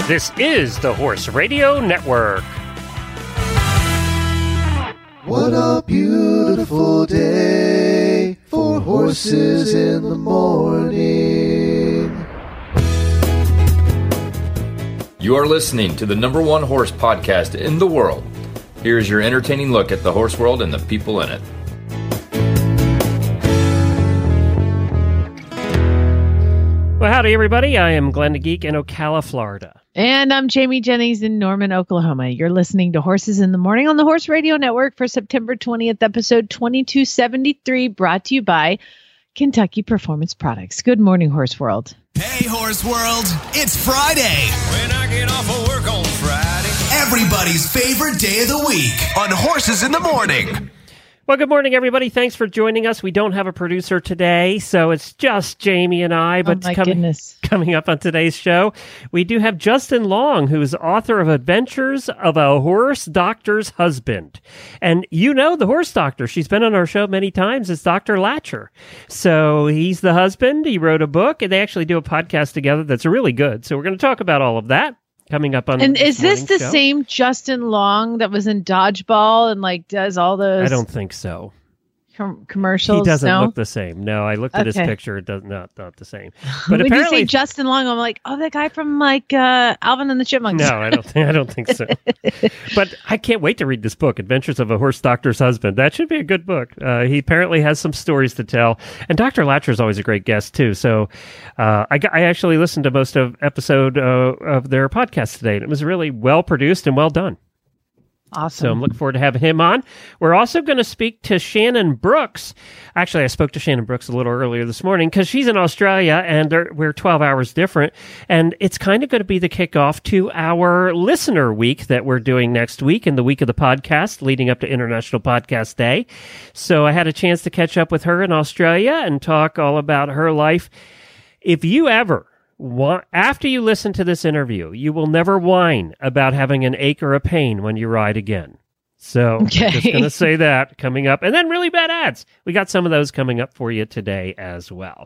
This is the Horse Radio Network. What a beautiful day for horses in the morning. You are listening to the #1 horse podcast in the world. Here's your entertaining look at the horse world and the people in it. Well, howdy, everybody. I am Glenn the Geek in Ocala, Florida. And I'm Jamie Jennings in Norman, Oklahoma. You're listening to Horses in the Morning on the Horse Radio Network for September 20th, episode 2273, brought to you by Kentucky Performance Products. Good morning, Horse World. Hey, Horse World. It's Friday. When I get off of work on Friday. Everybody's favorite day of the week on Horses in the Morning. Well, good morning, everybody. Thanks for joining us. We don't have a producer today, so it's just Jamie and I. But coming up on today's show, we do have Justin Long, who is author of Adventures of a Horse Doctor's Husband. And you know the horse doctor. She's been on our show many times. It's Dr. Latcher. So he's the husband. He wrote a book, and they actually do a podcast together that's really good. So we're going to talk about all of that coming up on. And is this the same Justin Long that was in Dodgeball and like does all those? I don't think so. Commercials. He doesn't look the same. No, I looked at his picture. It does not the same. But when apparently, you say Justin Long, I'm like, oh, that guy from like Alvin and the Chipmunks. No, I don't think so. But I can't wait to read this book, Adventures of a Horse Doctor's Husband. That should be a good book. He apparently has some stories to tell, and Dr. Latcher is always a great guest too. So I actually listened to most of episode of their podcast today, and it was really well produced and well done. Awesome. So I'm looking forward to having him on. We're also going to speak to Shannon Brooks. Actually, I spoke to Shannon Brooks a little earlier this morning because she's in Australia and we're 12 hours different. And it's kind of going to be the kickoff to our listener week that we're doing next week and the week of the podcast leading up to International Podcast Day. So I had a chance to catch up with her in Australia and talk all about her life. If you ever after you listen to this interview, you will never whine about having an ache or a pain when you ride again. So I'm just going to say that coming up. And then really bad ads. We got some of those coming up for you today as well.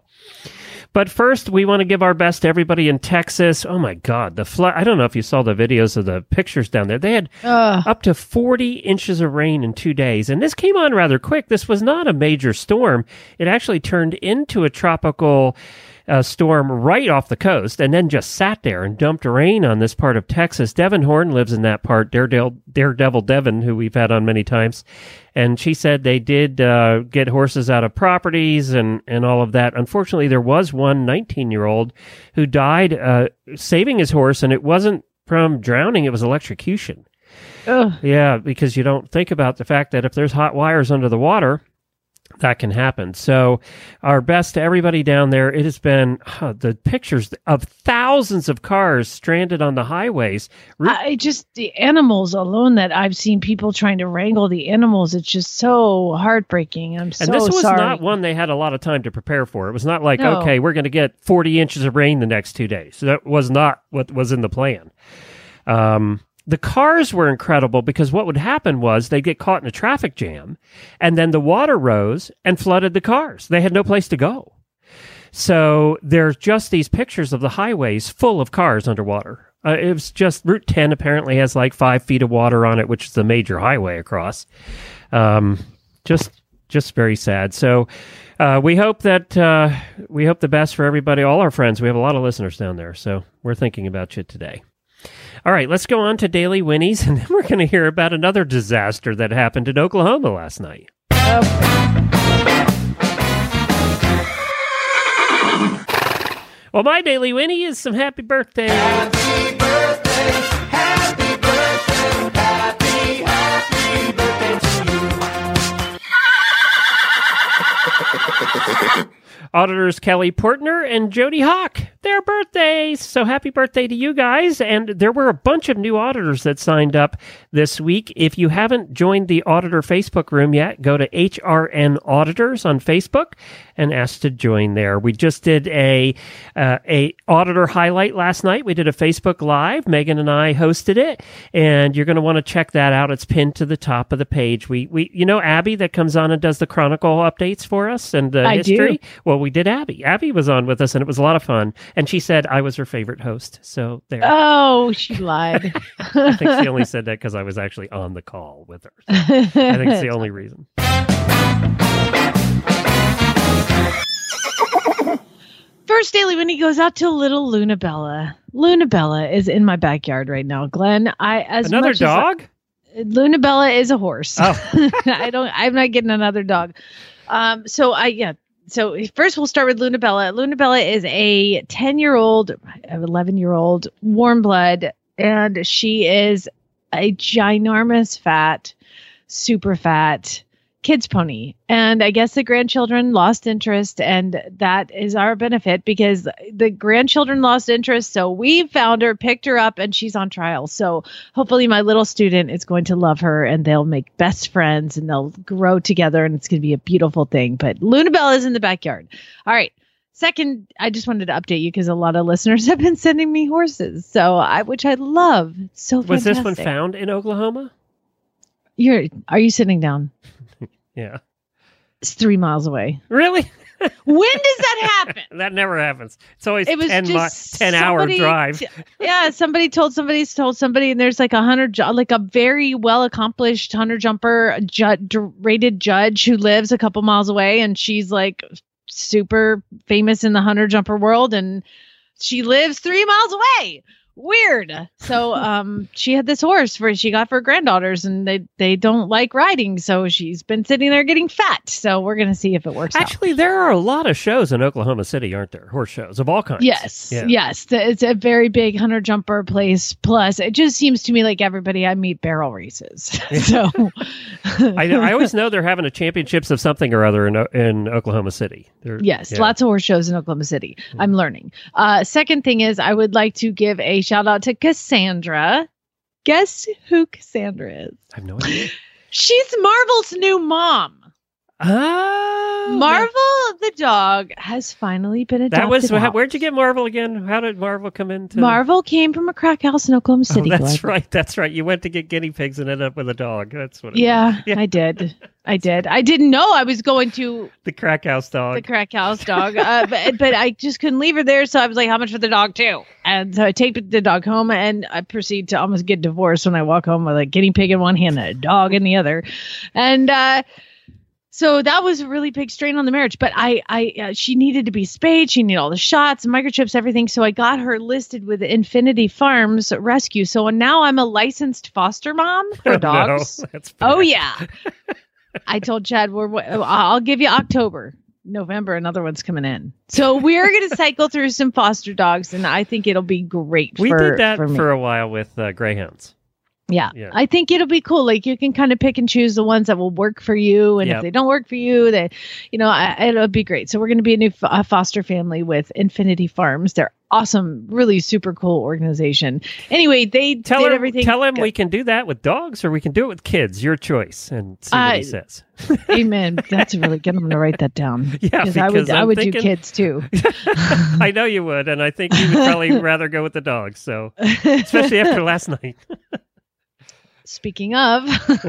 But first, we want to give our best to everybody in Texas. Oh, my God. The flood. I don't know if you saw the videos of the pictures down there. They had up to 40 inches of rain in 2 days. And this came on rather quick. This was not a major storm. It actually turned into a tropical storm right off the coast and then just sat there and dumped rain on this part of Texas. Devin Horn lives in that part, Daredevil Devin, who we've had on many times. And she said they did get horses out of properties and all of that. Unfortunately, there was one 19-year-old who died saving his horse, and it wasn't from drowning, it was electrocution. Ugh. Yeah, because you don't think about the fact that if there's hot wires under the water, that can happen. So our best to everybody down there. It has been the pictures of thousands of cars stranded on the highways. The animals alone that I've seen people trying to wrangle the animals. It's just so heartbreaking. I'm so sorry. And this was not one they had a lot of time to prepare for. It was not like, okay, we're going to get 40 inches of rain the next 2 days. So that was not what was in the plan. The cars were incredible because what would happen was they'd get caught in a traffic jam, and then the water rose and flooded the cars. They had no place to go. So there's just these pictures of the highways full of cars underwater. It was just Route 10 apparently has like 5 feet of water on it, which is the major highway across. Just very sad. So we hope the best for everybody, all our friends. We have a lot of listeners down there, so we're thinking about you today. All right, let's go on to Daily Winnies, and then we're going to hear about another disaster that happened in Oklahoma last night. Well, my Daily Winnie is some happy birthday. Happy birthday, happy birthday, happy birthday to you. Auditors Kelly Portner and Jody Hawk, their birthdays. So happy birthday to you guys. And there were a bunch of new auditors that signed up this week. If you haven't joined the auditor Facebook room yet, go to HRN Auditors on Facebook and ask to join there. We just did a auditor highlight last night. We did a Facebook Live. Megan and I hosted it, and you're going to want to check that out. It's pinned to the top of the page. We you know Abby that comes on and does the Chronicle updates for us and the history? Do. Well, we did Abby. Abby was on with us, and it was a lot of fun. And she said I was her favorite host. So there. Oh, she lied. I think she only said that because I was actually on the call with her. So I think it's the only reason. First daily when he goes out to little Luna Bella. Luna Bella is in my backyard right now, Glenn. Another dog? Luna Bella is a horse. Oh. I'm not getting another dog. So first we'll start with Luna Bella. Luna Bella is a 11-year-old warm blood, and she is a ginormous fat, super fat kids pony. And I guess the grandchildren lost interest, and that is our benefit because the grandchildren lost interest. So we found her, picked her up, and she's on trial. So hopefully my little student is going to love her, and they'll make best friends, and they'll grow together, and it's going to be a beautiful thing. But Luna Bella is in the backyard. All right. Second, I just wanted to update you because a lot of listeners have been sending me horses, which I love. It's so fantastic. Was this one found in Oklahoma? Are you sitting down? Yeah. It's 3 miles away. Really? When does that happen? That never happens. It's always It was 10-hour drive. Somebody told somebody, and there's like a very well accomplished hunter jumper rated judge who lives a couple miles away, and she's like super famous in the hunter jumper world, and she lives 3 miles away. Weird. So she had this horse she got for her granddaughters, and they don't like riding, so she's been sitting there getting fat. So we're going to see if it works Actually, there are a lot of shows in Oklahoma City, aren't there? Horse shows of all kinds. Yes. Yeah. Yes. It's a very big hunter jumper place. Plus, it just seems to me like everybody I meet barrel races. So I always know they're having a championships of something or other in Oklahoma City. Lots of horse shows in Oklahoma City. I'm learning. Second thing is I would like to give a shout out to Cassandra. Guess who Cassandra is? I have no idea. She's Marvel's new mom. Marvel the dog has finally been adopted. Where'd you get Marvel again? How did Marvel come into? Marvel came from a crack house in Oklahoma City. Oh, that's right. That's right. You went to get guinea pigs and ended up with a dog. That's what. Yeah, I did. I didn't know I was going to the crack house dog. The crack house dog. But I just couldn't leave her there, so I was like, "How much for the dog too?" And so I take the dog home, and I proceed to almost get divorced when I walk home with a guinea pig in one hand and a dog in the other, and. So that was a really big strain on the marriage, but she needed to be spayed. She needed all the shots, microchips, everything. So I got her listed with Infinity Farms Rescue. So now I'm a licensed foster mom for dogs. No, that's bad. Oh yeah. I told Chad, I'll give you October, November, another one's coming in. So we're going to cycle through some foster dogs, and I think it'll be great. We did that for a while with greyhounds. Yeah, I think it'll be cool. Like you can kind of pick and choose the ones that will work for you, and if they don't work for you, then it'll be great. So we're going to be a new foster family with Infinity Farms. They're awesome, really super cool organization. Anyway, they did everything. Tell him we can do that with dogs, or we can do it with kids. Your choice, and see what he says. Amen. That's really good. I'm going to write that down. Yeah, because I would do kids too. I know you would, and I think you would probably rather go with the dogs. So, especially after last night. Speaking of,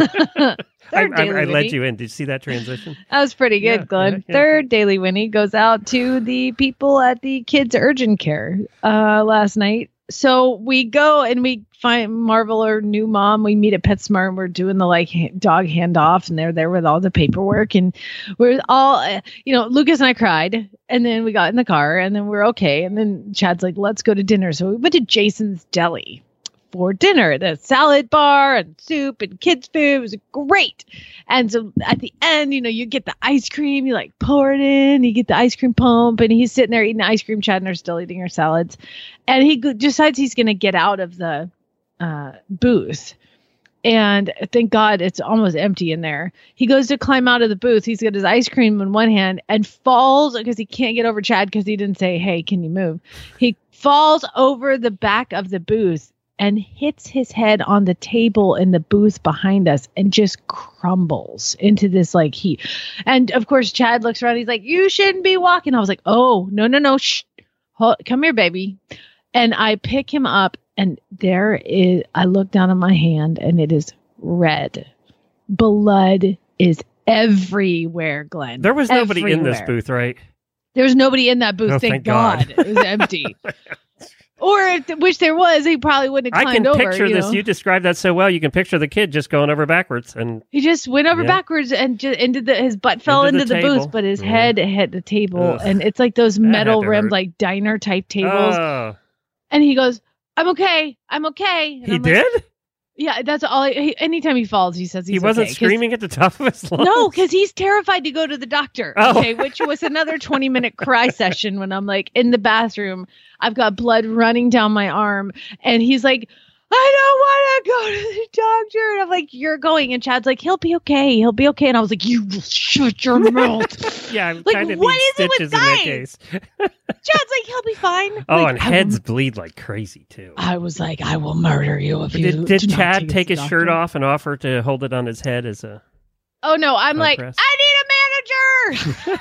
I led you in. Did you see that transition? That was pretty good, Glenn. Third Daily Winnie goes out to the people at the kids' urgent care last night. So we go and we find Marvel, her new mom. We meet at PetSmart, and we're doing the dog handoff, and they're there with all the paperwork, and we're all, Lucas and I cried, and then we got in the car, and then we're okay, and then Chad's like, "Let's go to dinner." So we went to Jason's Deli for dinner, the salad bar and soup and kids food. It was great. And so at the end, you get the ice cream, you pour it in, you get the ice cream pump, and he's sitting there eating ice cream. Chad and her still eating her salads. And he decides he's going to get out of the booth. And thank God it's almost empty in there. He goes to climb out of the booth. He's got his ice cream in one hand and falls because he can't get over Chad because he didn't say, "Hey, can you move?" He falls over the back of the booth and hits his head on the table in the booth behind us and just crumbles into this heat. And of course, Chad looks around. He's like, "You shouldn't be walking." I was like, "Oh, no. Shh. Come here, baby." And I pick him up, and I look down at my hand, and it is red. Blood is everywhere, Glenn. There was nobody in this booth, right? There was nobody in that booth. Oh, thank thank God. It was empty. Or which there was, he probably wouldn't have I climbed can over. picture this. know? You described that so well. You can picture the kid just going over backwards, and He just went over Yeah. backwards and just his butt fell Into into the the table. booth, but his Yeah. head hit the table. Ugh. And it's like those had metal to rimmed, hurt. like diner type tables. Oh, And he goes, I'm okay. I'm okay. And he I'm like, did. yeah, that's all. Anytime he falls, he says he's He wasn't okay, 'cause- screaming at the top of his lungs. No, because he's terrified to go to the doctor. Oh. Okay, which was another 20-minute cry session when I'm like in the bathroom. I've got blood running down my arm, and he's like, I don't want to go to the doctor. And I'm like, you're going. And Chad's like, he'll be okay. He'll be okay. And I was like, you will shut your mouth. Yeah, I Like, kind of what need is it with stitches in that guys? case. Chad's like, he'll be fine. Oh, Like, and I will- heads bleed like crazy too. I was like, I will murder you if you Did do not Chad us take to his the shirt doctor. off and offer to hold it on his head as a? Oh no, I'm like, Compress. I need a manager.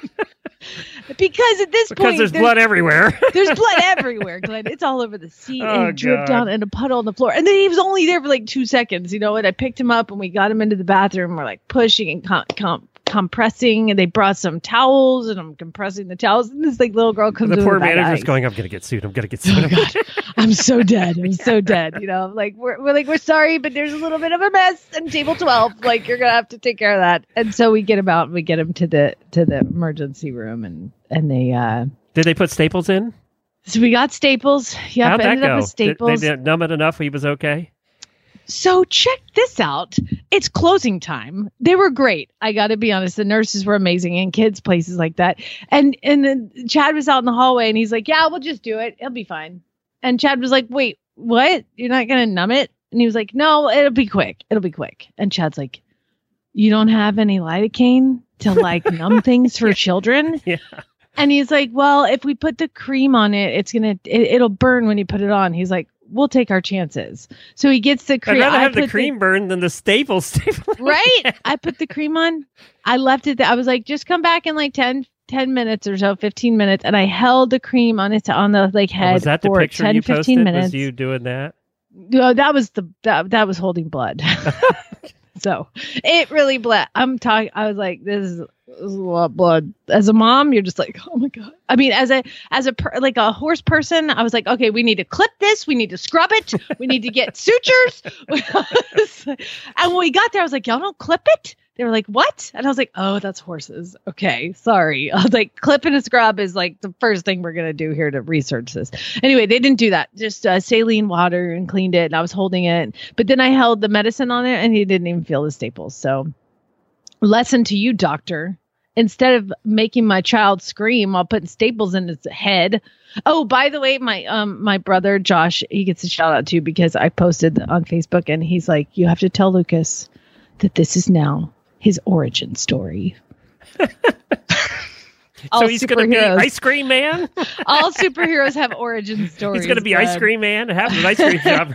Because at this Because point, there's blood everywhere. there's blood everywhere, Glenn. It's all over the seat Oh, and it dripped God. down in a puddle on the floor. And then he was only there for like 2 seconds, and I picked him up and we got him into the bathroom. We're like pushing and compressing, and they brought some towels, and I'm compressing the towels. And this like little girl comes The in poor with a bag of manager's ice. going, I'm going to get sued. I'm going to get sued. Oh God, I'm so dead. I'm so dead. Like we're sorry, but there's a little bit of a mess in table 12. Like you're gonna have to take care of that. And so we get him out and we get him to the emergency room, and they Did they put staples in? so we got staples. Yep, How'd that ended go? up with staples. They didn't numb it enough. He was okay. So check this out. It's closing time. They were great. I got to be honest. The nurses were amazing in kids' places like that. And then Chad was out in the hallway and he's like, yeah, we'll just do it. It'll be fine. And Chad was like, wait, what? You're not going to numb it? And he was like, no, it'll be quick. It'll be quick. And Chad's like, you don't have any lidocaine to like numb things for children? Yeah. And he's like, well, if we put the cream on it, it'll burn when you put it on. He's like, we'll take our chances. So he gets the I'd cream. rather have the put cream burn than the staples. right? I put the cream on. I left it there. I was like, just come back in like 10 minutes or so, 15 minutes. And I held the cream on the like head Was that the for picture 10, you 15 posted? minutes. Was you doing that? No, that was that was holding blood. So it really bled. I was like, this is a lot of blood. As a mom, you're just like, oh my God. I mean, as a horse person, I was like, okay, we need to clip this. We need to scrub it. We need to get sutures. And when we got there, I was like, y'all don't clip it? They were like, what? And I was like, oh, that's horses. Okay, sorry. I was like, clip and a scrub is like the first thing we're going to do here to research this. Anyway, they didn't do that. Just saline water and cleaned it. And I was holding it. But then I held the medicine on it and he didn't even feel the staples. So lesson to you, doctor. Instead of making my child scream while putting staples in his head. Oh, by the way, my brother Josh, he gets a shout out too because I posted on Facebook and he's like, you have to tell Lucas that this is now his origin story. So he's going to be Ice Cream Man? All superheroes have origin stories. He's going to be Ice Glenn. Cream Man and have an ice cream shop.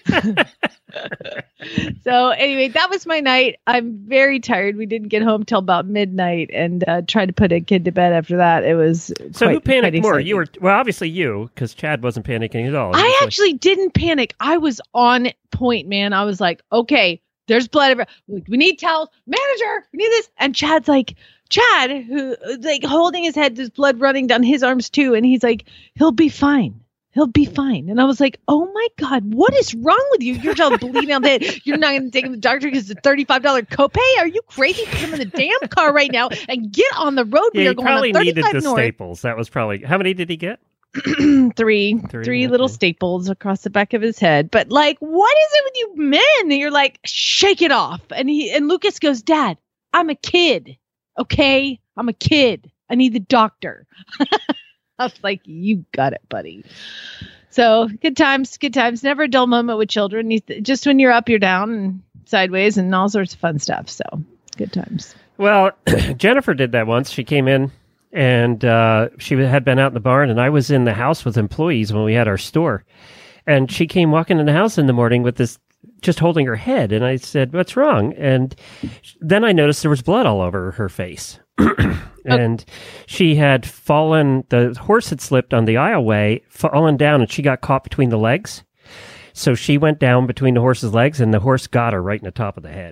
So anyway, that was my night. I'm very tired. We didn't get home till about midnight and tried to put a kid to bed after that. It was So who quite panicked more? exciting. You were, well, obviously you, because Chad wasn't panicking at all. I actually didn't panic. I was on point, man. I was like, okay, there's blood everywhere. We need towels. Manager, we need this. And Chad, who like holding his head, there's blood running down his arms too. And he's like, he'll be fine. He'll be fine. And I was like, oh my God, what is wrong with you? Your child's bleeding out the head. You're not going to take him to the doctor because it's a $35 copay? Are you crazy? Put him in the damn car right now and get on the road. Yeah, We he are going probably on needed 35 the north. staples. That was probably, how many did he get? Three little okay. staples across the back of his head. But like, what is it with you men? And you're like, shake it off. And Lucas goes, Dad, I'm a kid. Okay? I'm a kid. I need the doctor. I was like, you got it, buddy. So good times. Never a dull moment with children. Just when you're up, you're down and sideways and all sorts of fun stuff. So good times. Well, Jennifer did that once. She came in and she had been out in the barn, and I was in the house with employees when we had our store. And she came walking in the house in the morning with this, just holding her head. And I said, what's wrong? And then I noticed there was blood all over her face. And she had fallen, the horse had slipped on the aisleway, fallen down, and she got caught between the legs. So she went down between the horse's legs, and the horse got her right in the top of the head.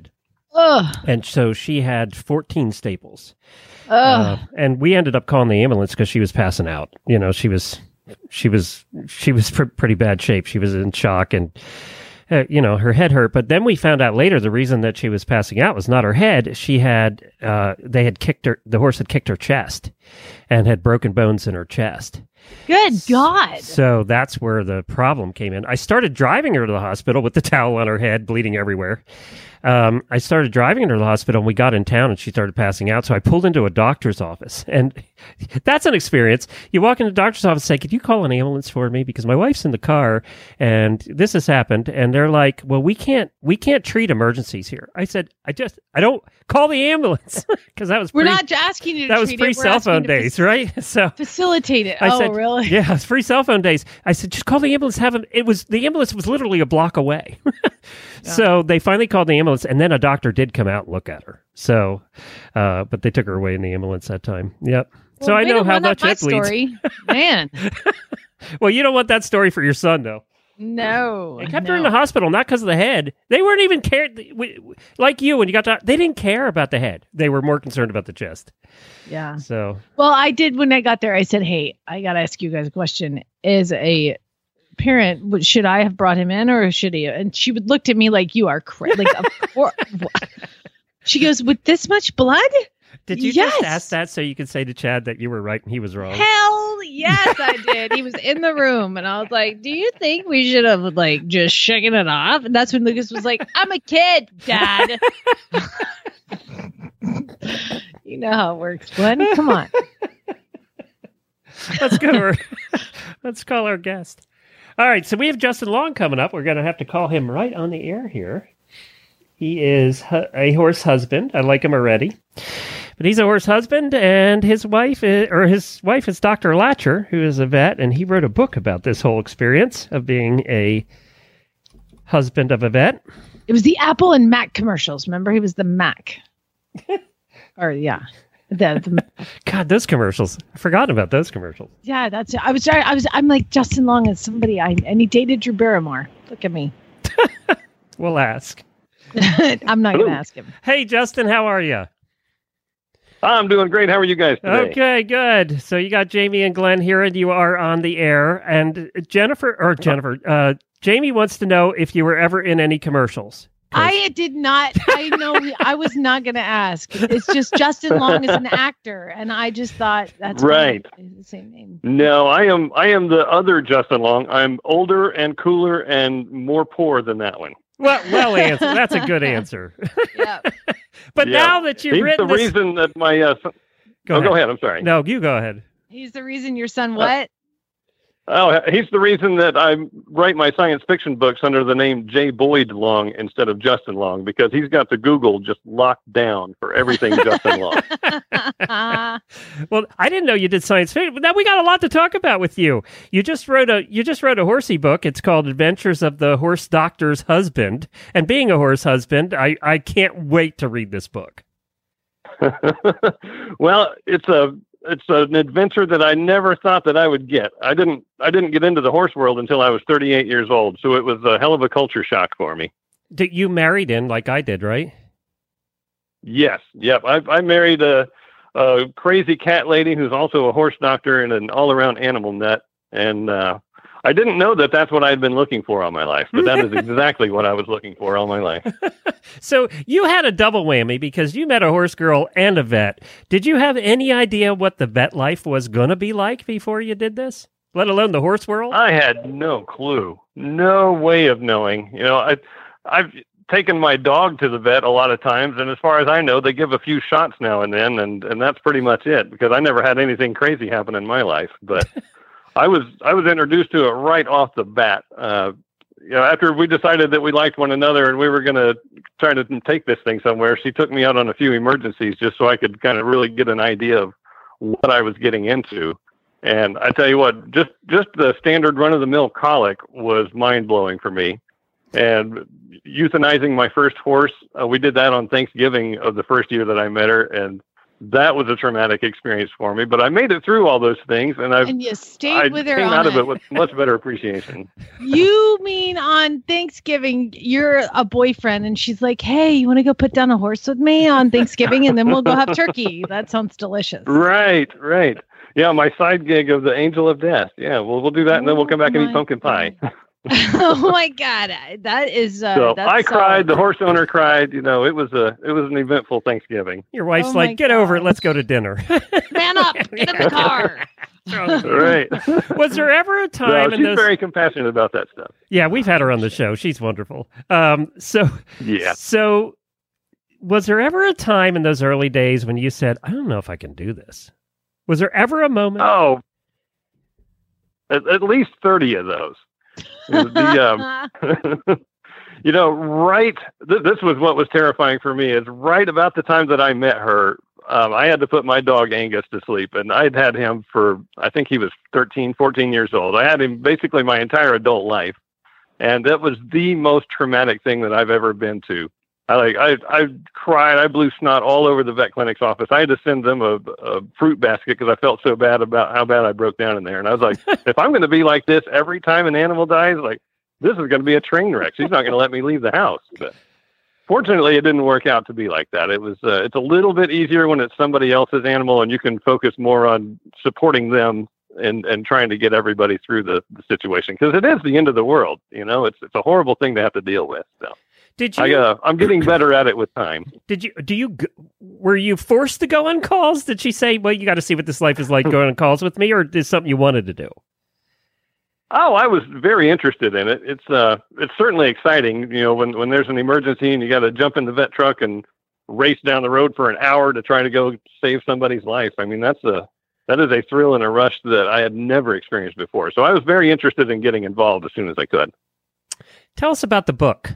Ugh. And so she had 14 staples. Ugh. And we ended up calling the ambulance because she was passing out. You know, she was pretty bad shape. She was in shock and, you know, her head hurt. But then we found out later the reason that she was passing out was not her head. She had, the horse had kicked her chest and had broken bones in her chest. Good God. So that's where the problem came in. I started driving her to the hospital with the towel on her head, bleeding everywhere. I started driving her to the hospital, and we got in town, and she started passing out. So I pulled into a doctor's office, and that's an experience. You walk into the doctor's office and say, could you call an ambulance for me? Because my wife's in the car, and this has happened. And they're like, well, we can't treat emergencies here. I said, I don't call the ambulance because that was We're not asking you to that was treat pre it. We're cell asking phone to days, right? So facilitate it. I said, really? Yeah, it's free cell phone days. I said, just call the ambulance. The ambulance was literally a block away. So they finally called the ambulance, and then a doctor did come out and look at her. So, but they took her away in the ambulance that time. Yep. So I know how much it bleeds. Story. Man. Well, you don't want that story for your son, though. No. They kept her in the hospital, not because of the head. They weren't even like you when you got to. They didn't care about the head. They were more concerned about the chest. Yeah. So. Well, I did when I got there. I said, "Hey, I got to ask you guys a question. As a parent, should I have brought him in, or should he?" And she would looked at me like, "You are crazy." Like, she goes, "With this much blood?" Did you Yes. just ask that so you could say to Chad that you were right and he was wrong? Hell yes, I did. He was in the room, and I was like, "Do you think we should have like just shaken it off?" And that's when Lucas was like, "I'm a kid, Dad." You know how it works, Glenn. Come on. Let's go to her. Let's call our guest. All right, so we have Justin Long coming up. We're going to have to call him right on the air here. He is a horse husband. I like him already. But he's a horse husband, and his wife is Dr. Latcher, who is a vet, and he wrote a book about this whole experience of being a husband of a vet. It was the Apple and Mac commercials. Remember, he was the Mac. Or yeah, the God, those commercials! I've forgotten about those commercials. yeah. That's it. I'm like Justin Long is somebody and he dated Drew Barrymore. Look at me. We'll ask. I'm not going to ask him. Hey, Justin, how are you? I'm doing great. How are you guys today? Okay, good. So you got Jamie and Glenn here, and you are on the air. And Jamie wants to know if you were ever in any commercials. I did not. I know. I was not going to ask. It's just Justin Long is an actor, and I just thought that's right. The same name. No, I am the other Justin Long. I'm older and cooler and more poor than that one. Well answered. That's a good answer. Yeah. But Yeah. now that you've He's written the this... reason that my son... Go ahead. I'm sorry. No, you go ahead. He's the reason your son what? He's the reason that I write my science fiction books under the name J. Boyd Long instead of Justin Long, because he's got the Google just locked down for everything Justin Long. Well, I didn't know you did science fiction, but now we got a lot to talk about with you. You just wrote a horsey book. It's called Adventures of the Horse Doctor's Husband. And being a horse husband, I can't wait to read this book. Well, it's an adventure that I never thought that I would get. I didn't get into the horse world until I was 38 years old, so it was a hell of a culture shock for me. You married in like I did, right? Yes. Yep. I married a crazy cat lady who's also a horse doctor and an all-around animal nut, and I didn't know that that's what I had been looking for all my life, but that is exactly what I was looking for all my life. So you had a double whammy because you met a horse girl and a vet. Did you have any idea what the vet life was going to be like before you did this, let alone the horse world? I had no clue, no way of knowing. You know, I've taken my dog to the vet a lot of times, and as far as I know, they give a few shots now and then, and that's pretty much it, because I never had anything crazy happen in my life. But I was introduced to it right off the bat. After we decided that we liked one another and we were going to try to take this thing somewhere, she took me out on a few emergencies just so I could kind of really get an idea of what I was getting into. And I tell you what, just the standard run-of-the-mill colic was mind-blowing for me. And euthanizing my first horse, we did that on Thanksgiving of the first year that I met her, and that was a traumatic experience for me. But I made it through all those things, and I you stayed with her came on out of it with much better appreciation. You mean on Thanksgiving, you're a boyfriend, and she's like, "Hey, you want to go put down a horse with me on Thanksgiving, and then we'll go have turkey." That sounds delicious. Right. Yeah, my side gig of the Angel of Death. Yeah, we'll do that, and then we'll come back and eat pumpkin pie. Oh my God, that is. So I cried. The horse owner cried. It was an eventful Thanksgiving. Your wife's Oh my like, get over it. gosh. Let's go to dinner. Man up, get in the car. Right. Was there ever a So time in she's those? very compassionate about that stuff. Yeah, we've had her on the show. She's wonderful. Yeah. So, was there ever a time in those early days when you said, "I don't know if I can do this"? Was there ever a moment? Oh, at least 30 of those. Right. This was what was terrifying for me. Is right about the time that I met her, I had to put my dog Angus to sleep, and I'd had him for, I think he was 13, 14 years old. I had him basically my entire adult life, and that was the most traumatic thing that I've ever been to. I cried. I blew snot all over the vet clinic's office. I had to send them a fruit basket because I felt so bad about how bad I broke down in there. And I was like, if I'm going to be like this every time an animal dies, like, this is going to be a train wreck. She's not going to let me leave the house. But fortunately, it didn't work out to be like that. It was it's a little bit easier when it's somebody else's animal and you can focus more on supporting them and trying to get everybody through the situation, because it is the end of the world. It's a horrible thing to have to deal with. So. Did you? I'm getting better at it with time. Were you forced to go on calls? Did she say, "Well, you got to see what this life is like going on calls with me," or is something you wanted to do? Oh, I was very interested in it. It's certainly exciting. When there's an emergency and you got to jump in the vet truck and race down the road for an hour to try to go save somebody's life. I mean, that is a thrill and a rush that I had never experienced before. So I was very interested in getting involved as soon as I could. Tell us about the book.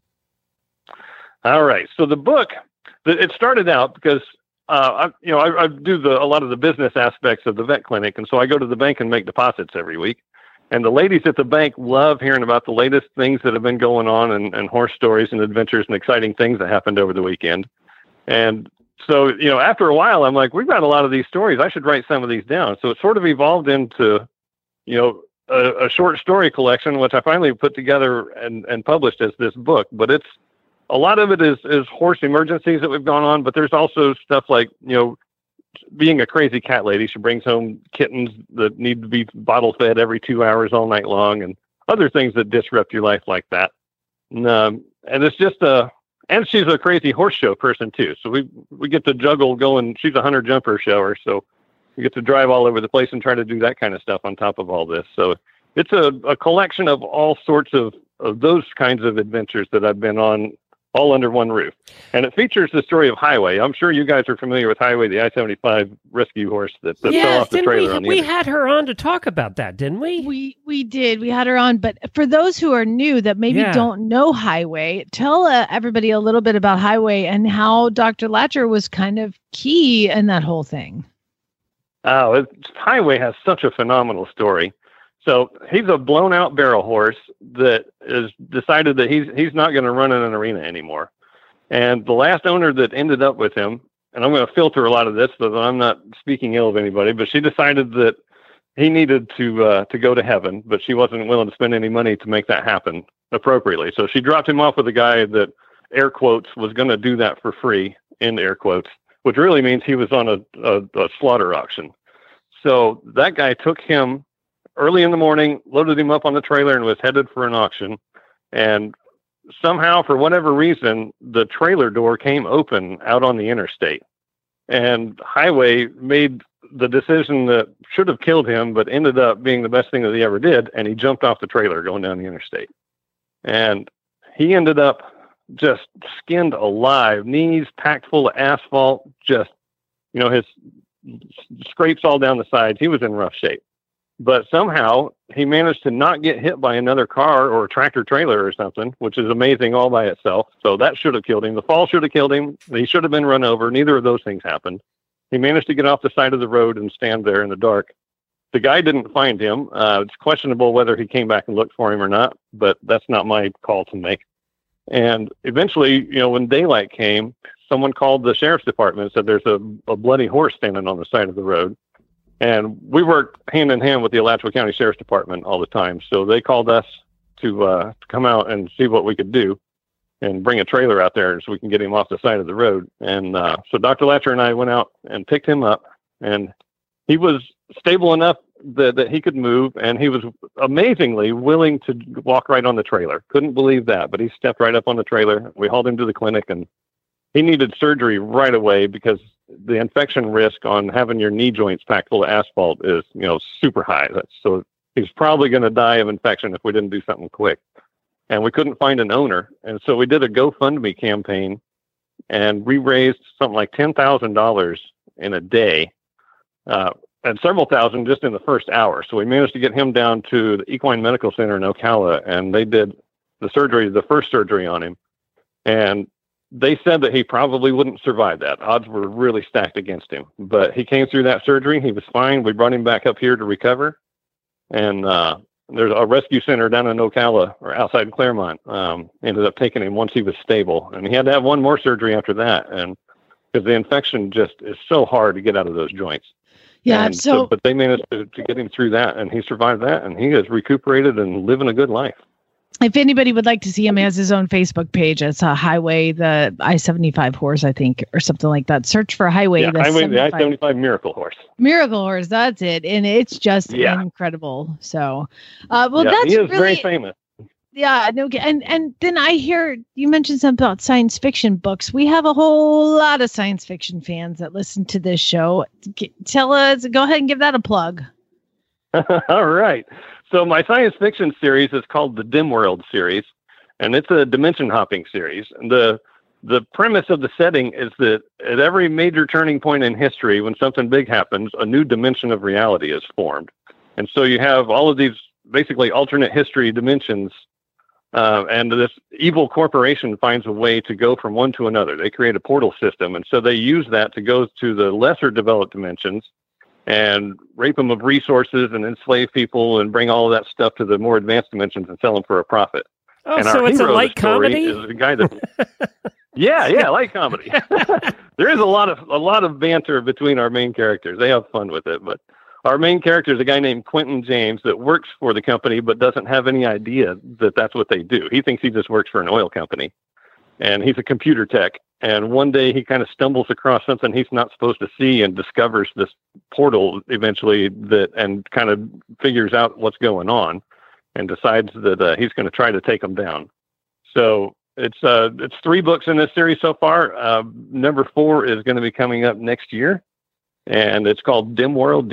All right. So the book, it started out because I do a lot of the business aspects of the vet clinic, and so I go to the bank and make deposits every week. And the ladies at the bank love hearing about the latest things that have been going on and horse stories and adventures and exciting things that happened over the weekend. And so, after a while, I'm like, we've got a lot of these stories. I should write some of these down. So it sort of evolved into, a short story collection, which I finally put together and published as this book. But a lot of it is horse emergencies that we've gone on, but there's also stuff like, being a crazy cat lady. She brings home kittens that need to be bottle fed every 2 hours all night long, and other things that disrupt your life like that. And it's just and she's a crazy horse show person too. So we get to juggle going. She's a hunter jumper shower. So we get to drive all over the place and try to do that kind of stuff on top of all this. So it's a collection of all sorts of those kinds of adventures that I've been on, all under one roof. And it features the story of Highway. I'm sure you guys are familiar with Highway, the I-75 rescue horse that fell off the trailer on the we interstate. had her on to talk about that, didn't we? We did. We had her on. But for those who are new that maybe don't know Highway, tell everybody a little bit about Highway and how Dr. Latcher was kind of key in that whole thing. Oh, Highway has such a phenomenal story. So he's a blown out barrel horse that has decided that he's not going to run in an arena anymore. And the last owner that ended up with him, and I'm going to filter a lot of this so that I'm not speaking ill of anybody, but she decided that he needed to go to heaven, but she wasn't willing to spend any money to make that happen appropriately. So she dropped him off with a guy that, air quotes, was going to do that for free, in air quotes, which really means he was on a slaughter auction. So that guy took him early in the morning, loaded him up on the trailer, and was headed for an auction. And somehow, for whatever reason, the trailer door came open out on the interstate. And Highway made the decision that should have killed him, but ended up being the best thing that he ever did. And he jumped off the trailer going down the interstate. And he ended up just skinned alive, knees packed full of asphalt, just, his scrapes all down the sides. He was in rough shape. But somehow he managed to not get hit by another car or a tractor trailer or something, which is amazing all by itself. So that should have killed him. The fall should have killed him. He should have been run over. Neither of those things happened. He managed to get off the side of the road and stand there in the dark. The guy didn't find him. It's questionable whether he came back and looked for him or not, but that's not my call to make. And eventually, when daylight came, someone called the sheriff's department and said there's a bloody horse standing on the side of the road. And we worked hand in hand with the Alachua County Sheriff's Department all the time. So they called us to come out and see what we could do and bring a trailer out there so we can get him off the side of the road. And so Dr. Latcher and I went out and picked him up, and he was stable enough that he could move, and he was amazingly willing to walk right on the trailer. Couldn't believe that, but he stepped right up on the trailer. We hauled him to the clinic, and he needed surgery right away because the infection risk on having your knee joints packed full of asphalt is, super high. So he's probably going to die of infection if we didn't do something quick. And we couldn't find an owner. And so we did a GoFundMe campaign, and we raised something like $10,000 in a day, and several thousand just in the first hour. So we managed to get him down to the Equine Medical Center in Ocala, and they did the first surgery on him. And they said that he probably wouldn't survive that. Odds were really stacked against him. But he came through that surgery. He was fine. We brought him back up here to recover. And there's a rescue center down in Ocala, or outside Claremont, ended up taking him once he was stable. And he had to have one more surgery after that. And because the infection just is so hard to get out of those joints. Yeah. And but they managed to get him through that, and he survived that, and he has recuperated and living a good life. If anybody would like to see him, he has his own Facebook page. It's a Highway, the I-75 horse, I think, or something like that. Search for Highway. The I-75 Miracle Horse. Miracle Horse, that's it. And it's just incredible. So, that's he is really very famous. Yeah, no, and then I hear you mentioned something about science fiction books. We have a whole lot of science fiction fans that listen to this show. Tell us, go ahead and give that a plug. All right. So my science fiction series is called the Dim World series, and it's a dimension hopping series. And the premise of the setting is that at every major turning point in history, when something big happens, a new dimension of reality is formed. And so you have all of these basically alternate history dimensions, and this evil corporation finds a way to go from one to another. They create a portal system, and so they use that to go to the lesser developed dimensions and rape them of resources and enslave people and bring all of that stuff to the more advanced dimensions and sell them for a profit. Oh, and so it's a light comedy? Is a guy that, yeah, light comedy. There is a lot of banter between our main characters. They have fun with it, but our main character is a guy named Quentin James that works for the company but doesn't have any idea that that's what they do. He thinks he just works for an oil company, and he's a computer tech. And one day he kind of stumbles across something he's not supposed to see and discovers this portal eventually and kind of figures out what's going on and decides that he's going to try to take them down. So it's 3 books in this series so far. Number 4 is going to be coming up next year, and it's called Dim World,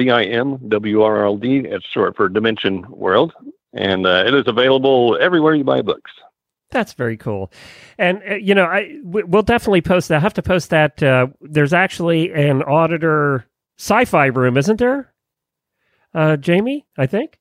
DIMWRLD. It's short for Dimension World, and it is available everywhere you buy books. That's very cool. And, we'll definitely post that. I have to post that. There's actually an auditor sci-fi room, isn't there? Jamie, I think.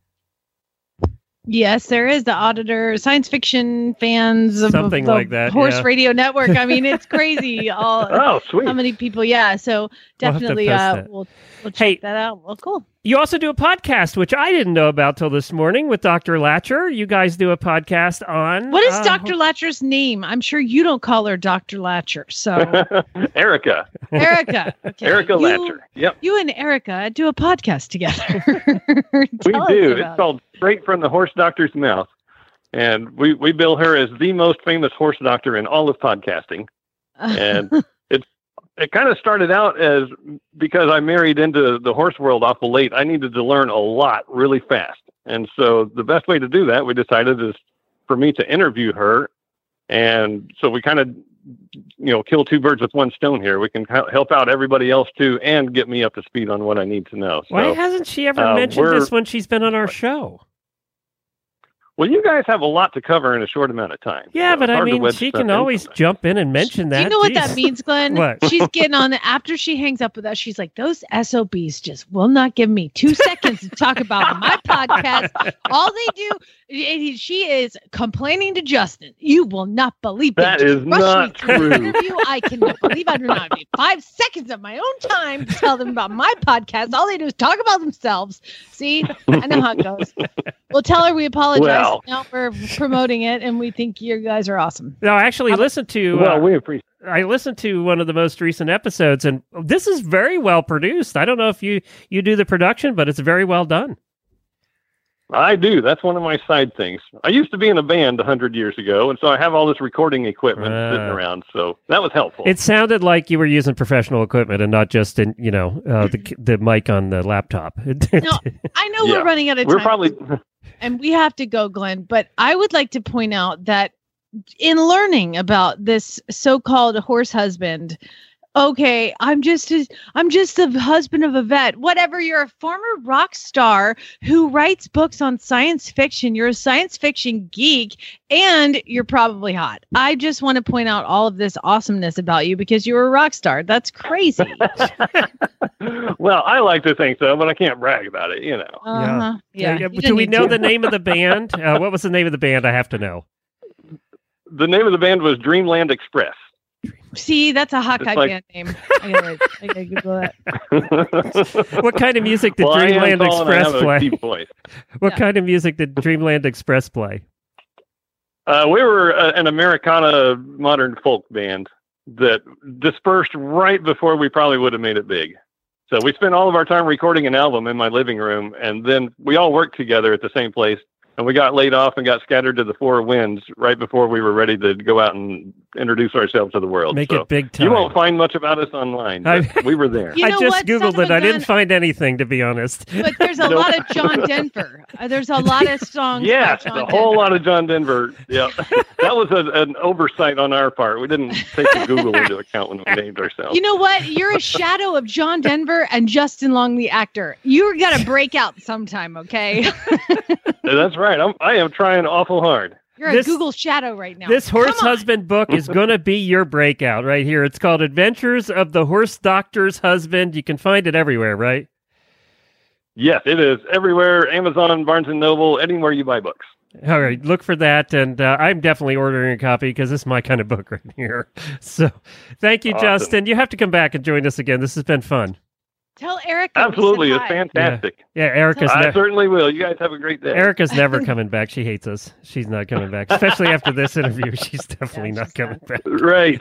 Yes, there is the auditor science fiction fans of something the like that. Horse Radio Network. I mean, it's crazy. Oh, sweet. How many people? Yeah. So definitely we'll check that out. Well, cool. You also do a podcast, which I didn't know about till this morning, with Dr. Latcher. You guys do a podcast on... What is Dr. Latcher's name? I'm sure you don't call her Dr. Latcher. So Erica. Okay. Erica Latcher. Yep. You and Erica do a podcast together. We do. It's called Straight from the Horse Doctor's Mouth. And we bill her as the most famous horse doctor in all of podcasting. And it kind of started out as, because I married into the horse world awful late, I needed to learn a lot really fast. And so the best way to do that, we decided, is for me to interview her. And so we kind of, kill 2 birds with 1 stone here. We can help out everybody else too, and get me up to speed on what I need to know. So, why hasn't she ever mentioned this when she's been on our show? Well, you guys have a lot to cover in a short amount of time. Yeah, so but I mean, she can always jump in and mention that. Do you know what that means, Glenn? What? She's getting on after she hangs up with us. She's like, those SOBs just will not give me 2 seconds to talk about my podcast. All they do, she is complaining to Justin. You will not believe that is not true. I cannot believe I do not have 5 seconds of my own time to tell them about my podcast. All they do is talk about themselves. See, I know how it goes. We'll tell her we apologize. Wow. Now we're promoting it, and we think you guys are awesome. No, I actually listened to. Well, we appreciate. I listened to one of the most recent episodes, and this is very well produced. I don't know if you do the production, but it's very well done. I do. That's one of my side things. I used to be in a band 100 years ago, and so I have all this recording equipment sitting around. So that was helpful. It sounded like you were using professional equipment and not just in the mic on the laptop. No, I know we're running out of time. We're probably. And we have to go, Glenn. But I would like to point out that in learning about this so-called horse husband, okay, I'm just the husband of a vet. Whatever, you're a former rock star who writes books on science fiction. You're a science fiction geek, and you're probably hot. I just want to point out all of this awesomeness about you because you're a rock star. That's crazy. Well, I like to think so, but I can't brag about it, Uh-huh. Yeah. Do we know the name of the band? What was the name of the band? I have to know. The name of the band was Dreamland Express. See, that's a Hawkeye band name. I gotta Google that. What kind of music did Well, Dreamland I am tall and I Express have a play? deep voice. What kind of music did Dreamland Express play? We were an Americana modern folk band that dispersed right before we probably would have made it big. So we spent all of our time recording an album in my living room, and then we all worked together at the same place. And we got laid off and got scattered to the four winds right before we were ready to go out and introduce ourselves to the world. Make it big time. You won't find much about us online, but we were there. You know I just what, Googled son of it. a I didn't gun? find anything, to be honest. But there's a lot of John Denver. There's a lot of songs. Yes, by John a whole Denver. lot of John Denver. Yeah, that was an oversight on our part. We didn't take the Google into account when we named ourselves. You know what? You're a shadow of John Denver and Justin Long, the actor. You're gonna break out sometime, okay? That's right. I am trying awful hard. You're This- a Google shadow right now. This horse Come on. husband book is going to be your breakout right here. It's called Adventures of the Horse Doctor's Husband. You can find it everywhere, right? Yes, it is everywhere. Amazon, Barnes and Noble, anywhere you buy books. All right, look for that, and I'm definitely ordering a copy because this is my kind of book right here. So, thank you, Awesome. Justin. You have to come back and join us again. This has been fun. Tell Eric. Absolutely, it's fantastic. Yeah, Erica's I certainly will. You guys have a great day. Erica's never coming back. She hates us. She's not coming back, especially after this interview. She's definitely not coming back. Right.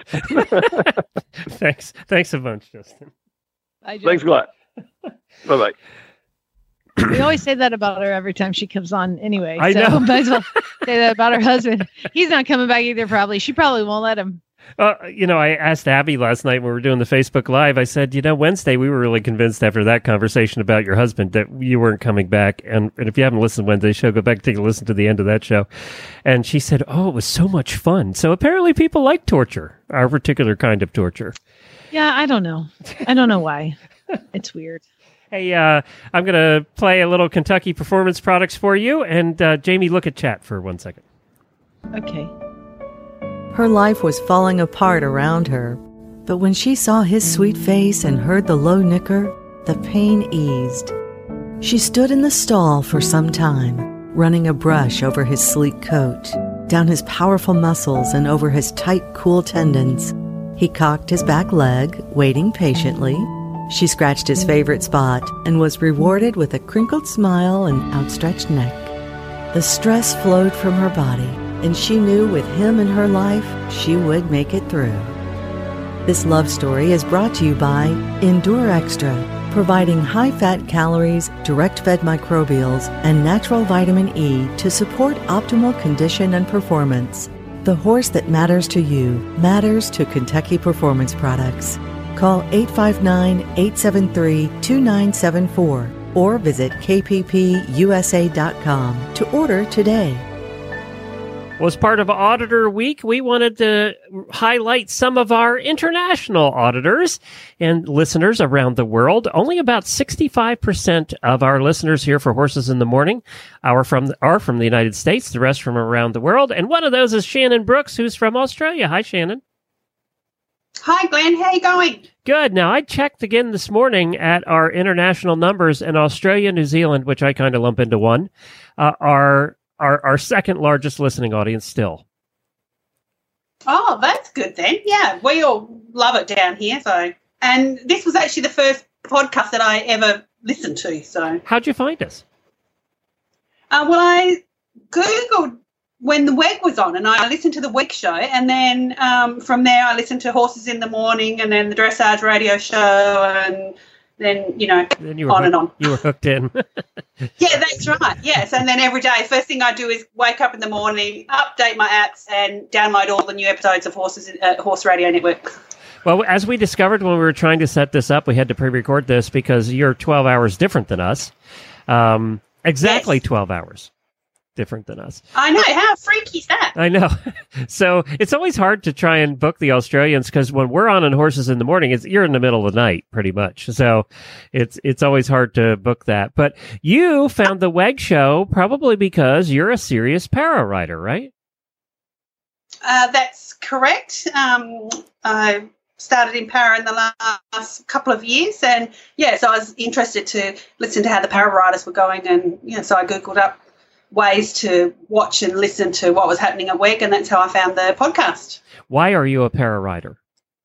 Thanks a bunch, Justin. Thanks a lot. Bye-bye. We always say that about her every time she comes on anyway. I know. Might as well say that about her husband. He's not coming back either, probably. She probably won't let him. I asked Abby last night when we were doing the Facebook Live, I said, Wednesday, we were really convinced after that conversation about your husband that you weren't coming back. And if you haven't listened to Wednesday's show, go back and take a listen to the end of that show. And she said, it was so much fun. So apparently people like torture, our particular kind of torture. Yeah, I don't know. I don't know why. It's weird. Hey, I'm going to play a little Kentucky Performance Products for you. And Jamie, look at chat for 1 second. Okay. Her life was falling apart around her, but when she saw his sweet face and heard the low nicker, the pain eased. She stood in the stall for some time, running a brush over his sleek coat, down his powerful muscles and over his tight, cool tendons. He cocked his back leg, waiting patiently. She scratched his favorite spot and was rewarded with a crinkled smile and outstretched neck. The stress flowed from her body, and she knew with him in her life, she would make it through. This love story is brought to you by Endure Extra, providing high-fat calories, direct-fed microbials, and natural vitamin E to support optimal condition and performance. The horse that matters to you matters to Kentucky Performance Products. Call 859-873-2974 or visit kppusa.com to order today. Well, as part of Auditor Week, we wanted to highlight some of our international auditors and listeners around the world. Only about 65% of our listeners here for Horses in the Morning are from the United States, the rest from around the world. And one of those is Shannon Brooks, who's from Australia. Hi, Shannon. Hi, Glenn. How you going? Good. Now, I checked again this morning at our international numbers, and Australia, New Zealand, which I kind of lump into one, are our second largest listening audience still. Oh, that's good then. Yeah, we all love it down here. So, and this was actually the first podcast that I ever listened to. So, How'd you find us? well, I Googled when the WEG was on, and I listened to the WEG show, and then from there I listened to Horses in the Morning, and then the Dressage radio show, and then, Then you were on and on. You were hooked in. Yeah, that's right. Yes, and then every day, first thing I do is wake up in the morning, update my apps, and download all the new episodes of Horse Radio Network. Well, as we discovered when we were trying to set this up, we had to pre-record this because you're 12 hours different than us. Exactly Yes. 12 hours different than us. I know. How freaky is that? I know. So it's always hard to try and book the Australians because when we're on Horses in the Morning, you're in the middle of the night pretty much. So it's always hard to book that. But you found the WEG show probably because you're a serious para rider, right? That's correct. I started in para in the last couple of years, and so I was interested to listen to how the para riders were going, and so I Googled up ways to watch and listen to what was happening at WEG, and that's how I found the podcast. Why are you a para rider?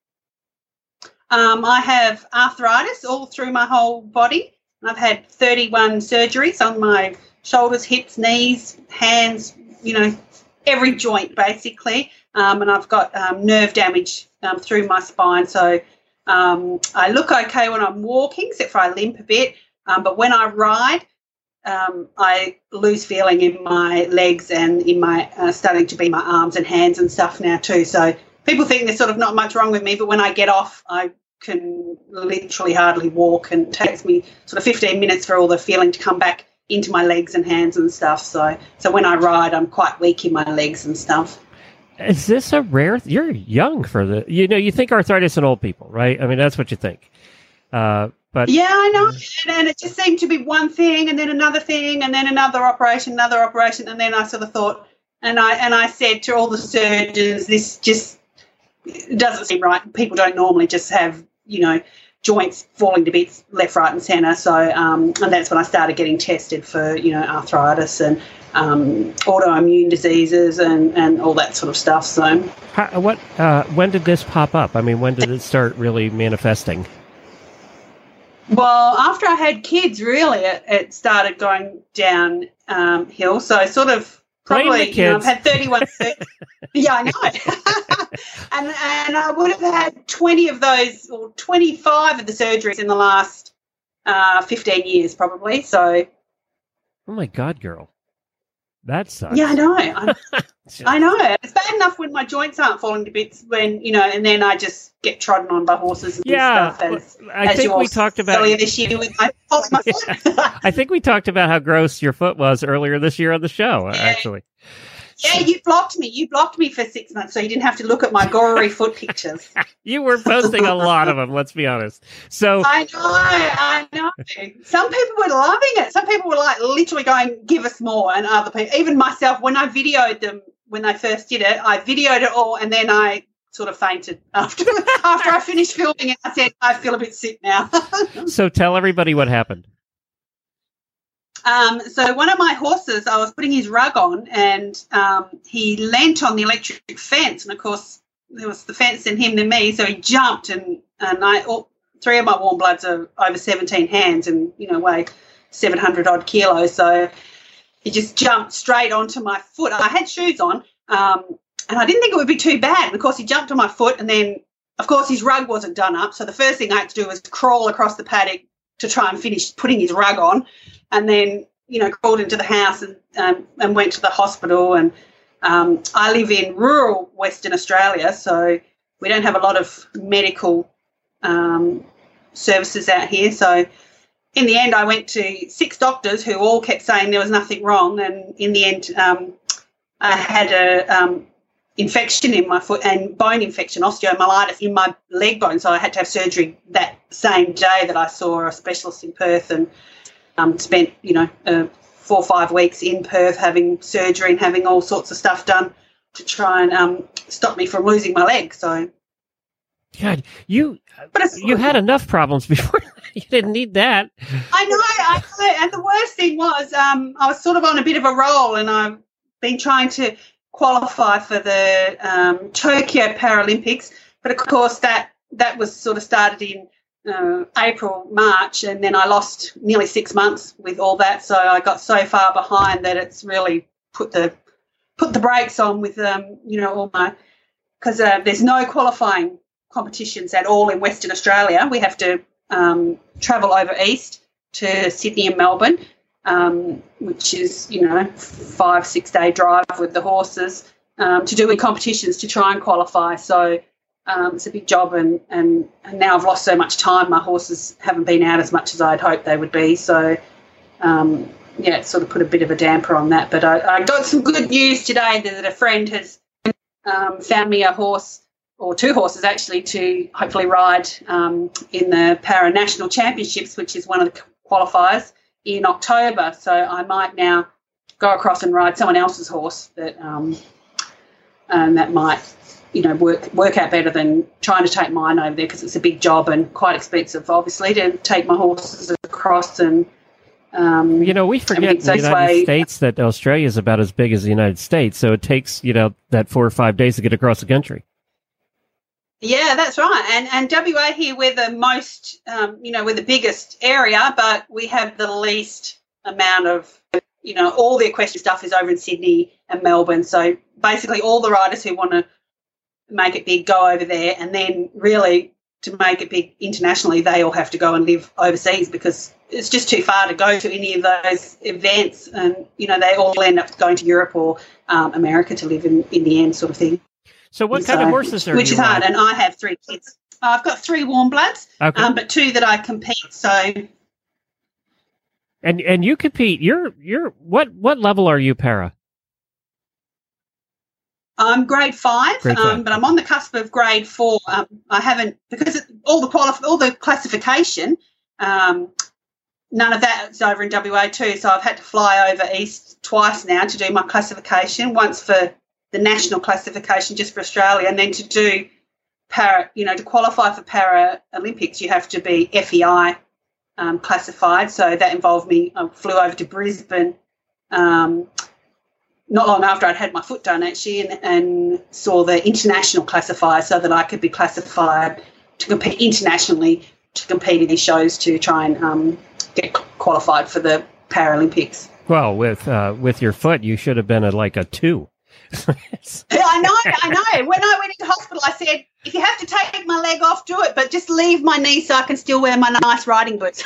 I have arthritis all through my whole body. I've had 31 surgeries on my shoulders, hips, knees, hands, every joint basically, and I've got nerve damage through my spine. So I look okay when I'm walking, except for I limp a bit, but when I ride, I lose feeling in my legs and in my starting to be my arms and hands and stuff now too. So people think there's sort of not much wrong with me, but when I get off, I can literally hardly walk, and it takes me sort of 15 minutes for all the feeling to come back into my legs and hands and stuff. So when I ride, I'm quite weak in my legs and stuff. Is this a rare? You're young for the. You think arthritis in old people, right? I mean, that's what you think. But yeah, I know, and it just seemed to be one thing, and then another thing, and then another operation, and then I sort of thought, and I said to all the surgeons, this just doesn't seem right. People don't normally just have joints falling to bits left, right, and centre. So and that's when I started getting tested for arthritis and autoimmune diseases and all that sort of stuff. So when did this pop up? I mean, when did it start really manifesting? Well, after I had kids, really, it started going downhill. So I sort of probably, I've had 31. Yeah, I know. and I would have had 20 of those, or 25 of the surgeries in the last 15 years, probably. So. Oh my God, girl, that sucks. Yeah, I know. I know. It's bad enough when my joints aren't falling to bits, when and then I just get trodden on by horses and stuff. I think we talked about earlier this year with my foot. I think we talked about how gross your foot was earlier this year on the show. Yeah. Actually, yeah, you blocked me. You blocked me for 6 months, so you didn't have to look at my gory foot pictures. You were posting a lot of them. Let's be honest. So I know. Some people were loving it. Some people were like literally going, "Give us more," and other people, even myself, when I videoed them. When they first did it, I videoed it all, and then I sort of fainted after I finished filming it. I said, I feel a bit sick now. So tell everybody what happened. So one of my horses, I was putting his rug on, and he leant on the electric fence, and of course there was the fence and him and me, so he jumped, and three of my warm bloods are over 17 hands and weigh 700 odd kilos, so he just jumped straight onto my foot. I had shoes on, and I didn't think it would be too bad. And of course, he jumped on my foot, and then, of course, his rug wasn't done up. So the first thing I had to do was crawl across the paddock to try and finish putting his rug on, and then, crawled into the house and went to the hospital. And I live in rural Western Australia, so we don't have a lot of medical services out here. So in the end, I went to 6 doctors who all kept saying there was nothing wrong, and in the end, I had a infection in my foot and bone infection, osteomyelitis in my leg bone, so I had to have surgery that same day that I saw a specialist in Perth, and spent 4 or 5 weeks in Perth having surgery and having all sorts of stuff done to try and stop me from losing my leg. So, God, you had enough problems before. You didn't need that. I know. And the worst thing was I was sort of on a bit of a roll, and I've been trying to qualify for the Tokyo Paralympics. But, of course, that was sort of started in April, March, and then I lost nearly 6 months with all that. So I got so far behind that it's really put the brakes on with all my, because there's no qualifying competitions at all in Western Australia. We have to travel over east to Sydney and Melbourne, which is 5-6 day drive with the horses to do in competitions to try and qualify. So it's a big job, and now I've lost so much time. My horses haven't been out as much as I'd hoped they would be. So it sort of put a bit of a damper on that. But I got some good news today that a friend has found me a horse, or two horses actually, to hopefully ride in the Para National Championships, which is one of the qualifiers in October. So I might now go across and ride someone else's horse that that might work out better than trying to take mine over there, because it's a big job and quite expensive, obviously, to take my horses across. And we forget in the United States that Australia is about as big as the United States, so it takes that 4 or 5 days to get across the country. Yeah, that's right. And WA here, we're the most, we're the biggest area, but we have the least amount of, all the equestrian stuff is over in Sydney and Melbourne. So basically all the riders who want to make it big go over there, and then really to make it big internationally, they all have to go and live overseas, because it's just too far to go to any of those events. And, they all end up going to Europe or America to live in the end, sort of thing. So what kind of horses are you? Which is hard, and I have 3 kids. I've got 3 warm bloods, okay. But 2 that I compete. So, and you compete. You're what level are you, Para? I'm grade 5, but I'm on the cusp of grade 4. I haven't, because all the classification. None of that is over in WA too. So I've had to fly over east twice now to do my classification. Once for the national classification just for Australia, and then to do para, to qualify for Paralympics, you have to be FEI classified. So that involved me. I flew over to Brisbane not long after I'd had my foot done, actually, and saw the international classifier so that I could be classified to compete internationally, to compete in these shows to try and get qualified for the Paralympics. Well, with your foot, you should have been a 2. Yeah, I know. When I went into hospital, I said, if you have to take my leg off, do it, but just leave my knee so I can still wear my nice riding boots.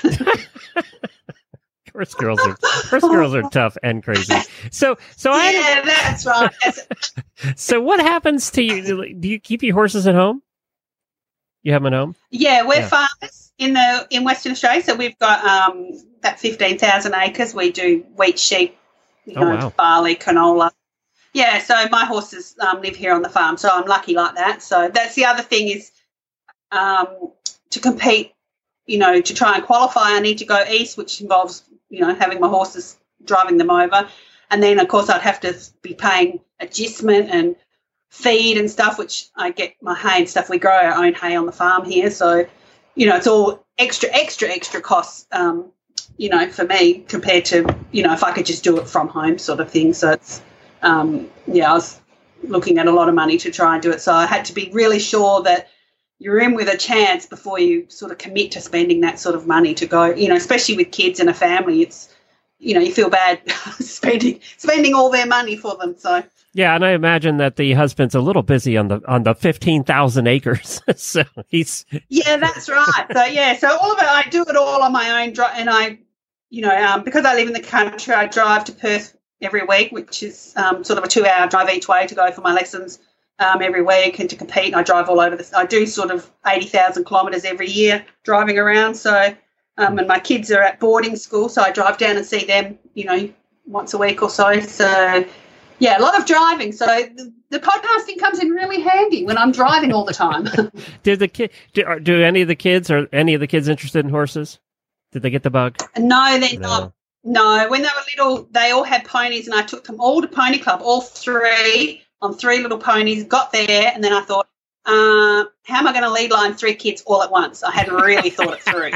Horse girls are tough and crazy. So that's right. So what happens to you? Do you keep your horses at home? You have them at home? Yeah, we're farmers in Western Australia, so we've got about 15,000 acres. We do wheat, sheep, barley, canola. Yeah, so my horses live here on the farm, so I'm lucky like that. So that's the other thing is to compete, to try and qualify, I need to go east, which involves, having my horses, driving them over. And then, of course, I'd have to be paying agistment and feed and stuff, which I get my hay and stuff. We grow our own hay on the farm here. So, it's all extra costs, for me compared to, if I could just do it from home sort of thing. So it's, I was looking at a lot of money to try and do it. So I had to be really sure that you're in with a chance before you sort of commit to spending that sort of money to go, especially with kids and a family. It's, you feel bad spending all their money for them. So yeah, and I imagine that the husband's a little busy on the 15,000 acres. So he's that's right. So all of it, I do it all on my own, and I, because I live in the country, I drive to Perth every week, which is sort of a 2-hour drive each way to go for my lessons every week and to compete. I drive all over I do sort of 80,000 kilometres every year driving around. So, and my kids are at boarding school, so I drive down and see them, once a week or so. So, yeah, a lot of driving. So the podcasting comes in really handy when I'm driving all the time. Do any of the kids, are any of the kids interested in horses? Did they get the bug? No, they're not. No, when they were little, they all had ponies, and I took them all to Pony Club, all 3, on 3 little ponies, got there, and then I thought, how am I going to lead line 3 kids all at once? I hadn't really thought it through.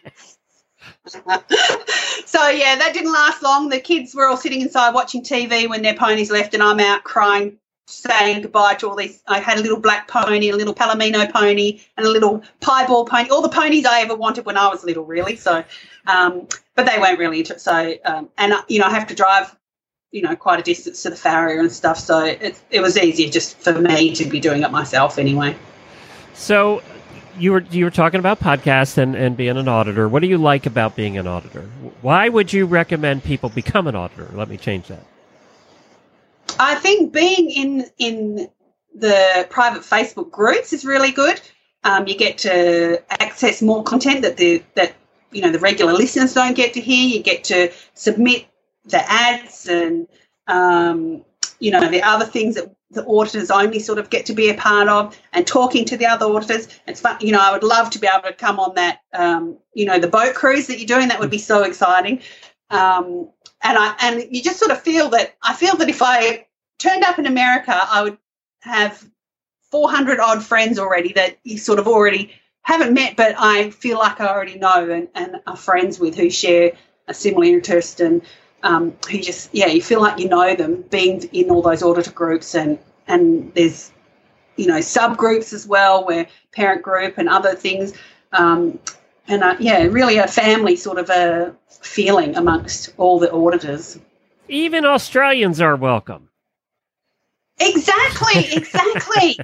So, yeah, that didn't last long. The kids were all sitting inside watching TV when their ponies left, and I'm out crying, saying goodbye to all these. I had a little black pony, a little Palomino pony, and a little piebald pony, all the ponies I ever wanted when I was little, really. So, but they weren't really interested. So, and, I have to drive quite a distance to the farrier and stuff. So it was easier just for me to be doing it myself anyway. So you were talking about podcasts and being an auditor. What do you like about being an auditor? Why would you recommend people become an auditor? Let me change that. I think being in the private Facebook groups is really good. You get to access more content that the regular listeners don't get to hear. You get to submit the ads and the other things that the auditors only sort of get to be a part of, and talking to the other auditors. It's fun. I would love to be able to come on that, the boat cruise that you're doing. That would be so exciting. And you just sort of feel that if I turned up in America, I would have 400 odd friends already that you sort of already haven't met, but I feel like I already know and are friends with, who share a similar interest, and who just, you feel like you know them, being in all those auditor groups, and there's, subgroups as well, where parent group and other things, really a family sort of a feeling amongst all the auditors. Even Australians are welcome. Exactly.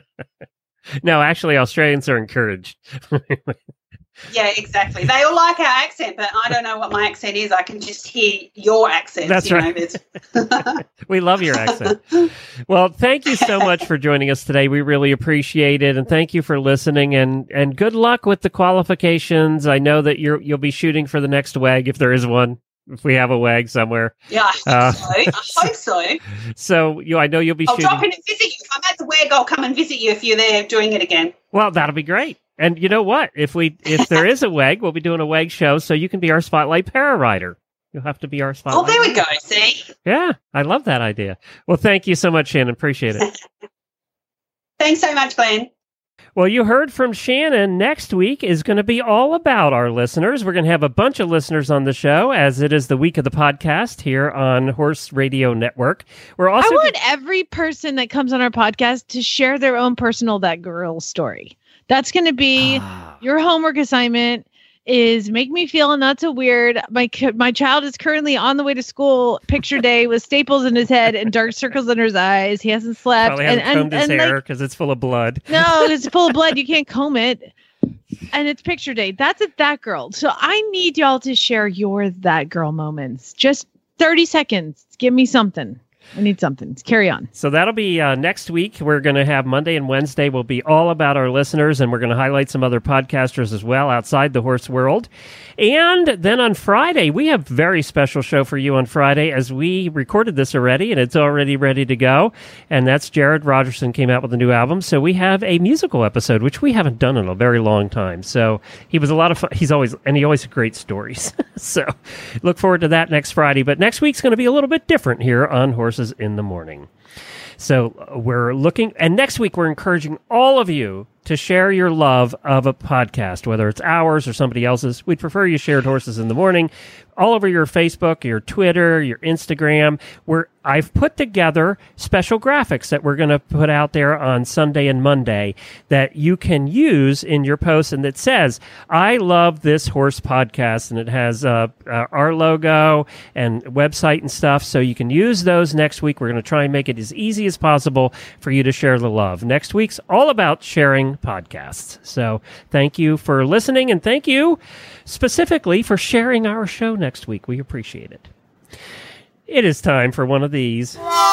No, actually, Australians are encouraged. Yeah, exactly. They all like our accent, but I don't know what my accent is. I can just hear your accent. That's right. We love your accent. Well, thank you so much for joining us today. We really appreciate it, and thank you for listening. And good luck with the qualifications. I know that you'll be shooting for the next WAG, if there is one. If we have a WAG somewhere. Yeah, I hope so. So I know you'll be shooting. I'll drop in and visit you. If I'm at the WAG, I'll come and visit you if you're there doing it again. Well, that'll be great. And you know what? If there is a WAG, we'll be doing a WAG show, so you can be our Spotlight Para-Rider. You'll have to be our Spotlight. Oh, there we go. See? Yeah, I love that idea. Well, thank you so much, Shannon. Appreciate it. Thanks so much, Glenn. Well, you heard from Shannon. Next week is going to be all about our listeners. We're going to have a bunch of listeners on the show, as it is the week of the podcast here on Horse Radio Network. I want every person that comes on our podcast to share their own personal That Girl story. That's going to be your homework assignment, is make me feel not so weird. My child is currently on the way to school, picture day, with staples in his head and dark circles under his eyes. He hasn't slept. Probably hasn't combed his hair because it's full of blood. No, it's full of blood. You can't comb it. And it's picture day. That's That Girl. So I need y'all to share your That Girl moments. Just 30 seconds. Give me something. I need something. Carry on. So that'll be next week. We're going to have Monday and Wednesday will be all about our listeners, and we're going to highlight some other podcasters as well outside the horse world. And then on Friday, we have a very special show for you on Friday, as we recorded this already, and it's already ready to go. And that's Jared Rogerson came out with a new album. So we have a musical episode, which we haven't done in a very long time. So he was a lot of fun. He always had great stories. So look forward to that next Friday. But next week's going to be a little bit different here on Horses in the Morning. So we're looking, and next week we're encouraging all of you to share your love of a podcast, whether it's ours or somebody else's. We'd prefer you shared Horses in the Morning all over your Facebook, your Twitter, your Instagram, where I've put together special graphics that we're going to put out there on Sunday and Monday that you can use in your post, and that says, I love this horse podcast, and it has our logo and website and stuff, so you can use those next week. We're going to try and make it as easy as possible for you to share the love. Next week's all about sharing podcasts. So thank you for listening, and thank you specifically for sharing our show next week. We appreciate it. It is time for one of these.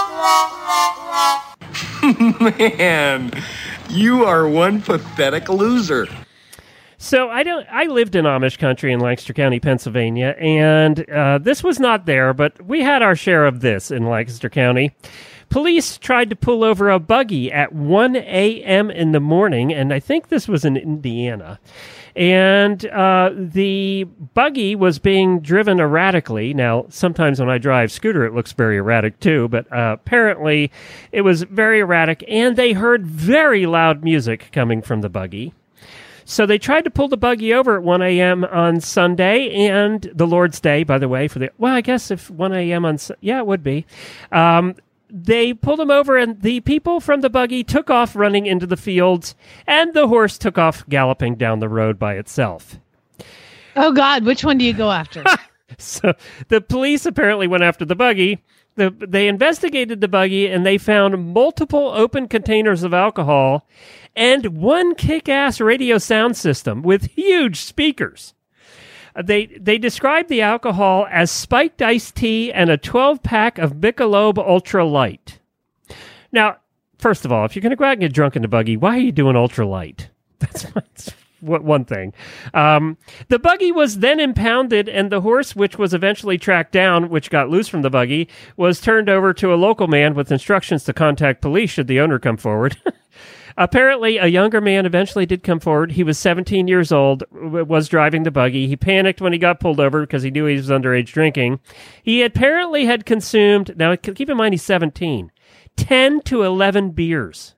Man, you are one pathetic loser. So I lived in Amish country in Lancaster County, Pennsylvania, and this was not there, but we had our share of this in Lancaster County. Police tried to pull over a buggy at 1 a.m. in the morning, and I think this was in Indiana. And the buggy was being driven erratically. Now, sometimes when I drive scooter, it looks very erratic too, but apparently it was very erratic, and they heard very loud music coming from the buggy. So they tried to pull the buggy over at 1 a.m. on Sunday, and the Lord's Day, by the way, I guess if 1 a.m. on, it would be. They pulled him over, and the people from the buggy took off running into the fields, and the horse took off galloping down the road by itself. Oh, God, which one do you go after? So the police apparently went after the buggy. They investigated the buggy, and they found multiple open containers of alcohol and one kick-ass radio sound system with huge speakers. They described the alcohol as spiked iced tea and a 12-pack of Michelob Ultra Light. Now, first of all, if you're going to go out and get drunk in the buggy, why are you doing Ultra Light? That's one thing. The buggy was then impounded, and the horse, which was eventually tracked down, which got loose from the buggy, was turned over to a local man with instructions to contact police should the owner come forward. Apparently, a younger man eventually did come forward. He was 17 years old, was driving the buggy. He panicked when he got pulled over because he knew he was underage drinking. He apparently had consumed, now keep in mind he's 17, 10 to 11 beers.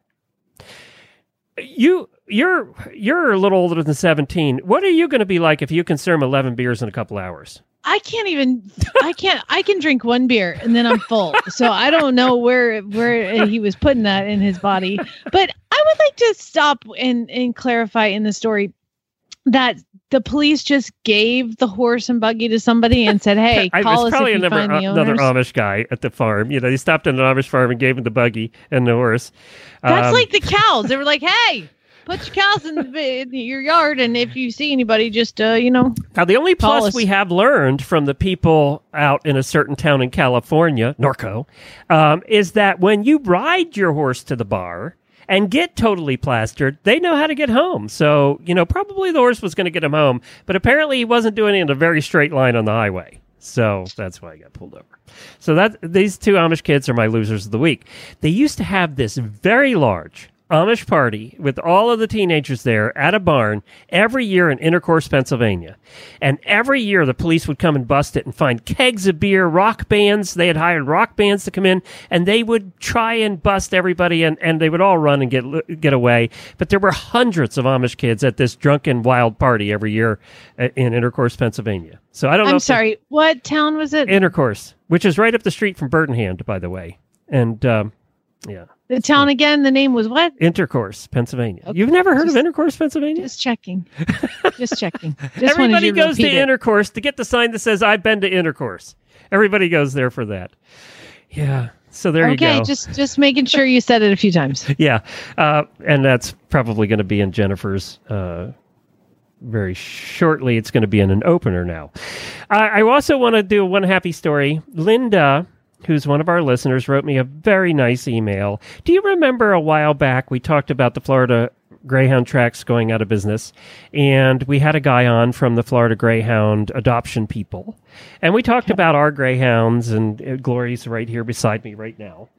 You're a little older than 17. What are you going to be like if you consume 11 beers in a couple hours? I can drink one beer and then I'm full. So I don't know where he was putting that in his body. But I would like to stop and clarify in the story that the police just gave the horse and buggy to somebody and said, hey, call us if you find the owners. Another Amish guy at the farm. They stopped at an Amish farm and gave him the buggy and the horse. That's like the cows. They were like, hey, put your cows in your yard, and if you see anybody, just, Now, the only plus we have learned from the people out in a certain town in California, Norco, is that when you ride your horse to the bar and get totally plastered, they know how to get home. So, probably the horse was going to get him home, but apparently he wasn't doing it in a very straight line on the highway. So that's why he got pulled over. So these two Amish kids are my losers of the week. They used to have this very large Amish party with all of the teenagers there at a barn every year in Intercourse, Pennsylvania. And every year the police would come and bust it and find kegs of beer, rock bands. They had hired rock bands to come in, and they would try and bust everybody, and they would all run and get away. But there were hundreds of Amish kids at this drunken wild party every year in Intercourse, Pennsylvania. So I don't know. I'm sorry, what town was it? Intercourse, which is right up the street from Birdenhand, by the way. And yeah. The town again, the name was what? Intercourse, Pennsylvania. Okay. You've never heard of Intercourse, Pennsylvania? Just checking. Just Everybody goes to Intercourse to get the sign that says, I've been to Intercourse. Everybody goes there for that. Yeah. So there you go. Okay, just making sure you said it a few times. Yeah. And that's probably going to be in Jennifer's very shortly. It's going to be in an opener now. I also want to do one happy story. Linda, who's one of our listeners, wrote me a very nice email. Do you remember a while back we talked about the Florida Greyhound tracks going out of business, and we had a guy on from the Florida Greyhound adoption people, and we talked about our Greyhounds, and Glory's right here beside me right now.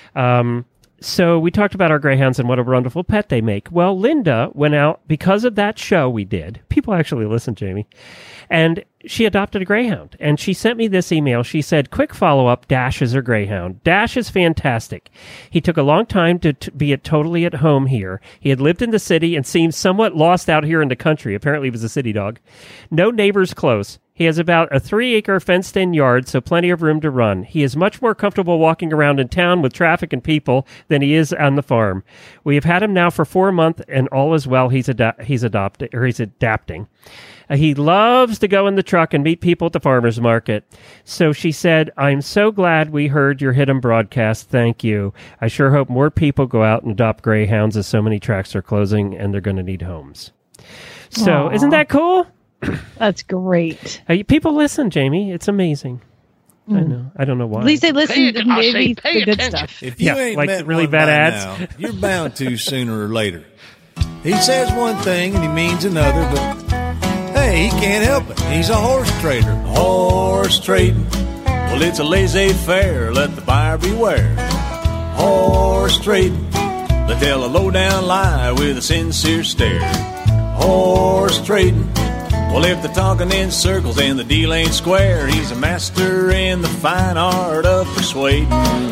So we talked about our Greyhounds and what a wonderful pet they make. Well, Linda went out because of that show we did. People actually listen, Jamie. And she adopted a Greyhound. And she sent me this email. She said, quick follow-up, Dash is her Greyhound. Dash is fantastic. He took a long time to be totally at home here. He had lived in the city and seemed somewhat lost out here in the country. Apparently he was a city dog. No neighbors close. He has about a 3-acre fenced-in yard, so plenty of room to run. He is much more comfortable walking around in town with traffic and people than he is on the farm. We have had him now for 4 months, and all is well. He's adapting. He loves to go in the truck and meet people at the farmer's market. So she said, I'm so glad we heard your Hit 'em broadcast. Thank you. I sure hope more people go out and adopt Greyhounds, as so many tracks are closing and they're going to need homes. So Isn't that cool? That's great. People listen, Jamie. It's amazing. I know. I don't know why. At least they listen to maybe the good stuff. If you ain't like met really one bad by ads, now, you're bound to sooner or later. He says one thing and he means another, but hey, he can't help it. He's a horse trader. Horse trading. Well, it's a laissez-faire. Let the buyer beware. Horse trading. They tell a low-down lie with a sincere stare. Horse trading. Well, if they're talking in circles and the deal ain't square, he's a master in the fine art of persuading.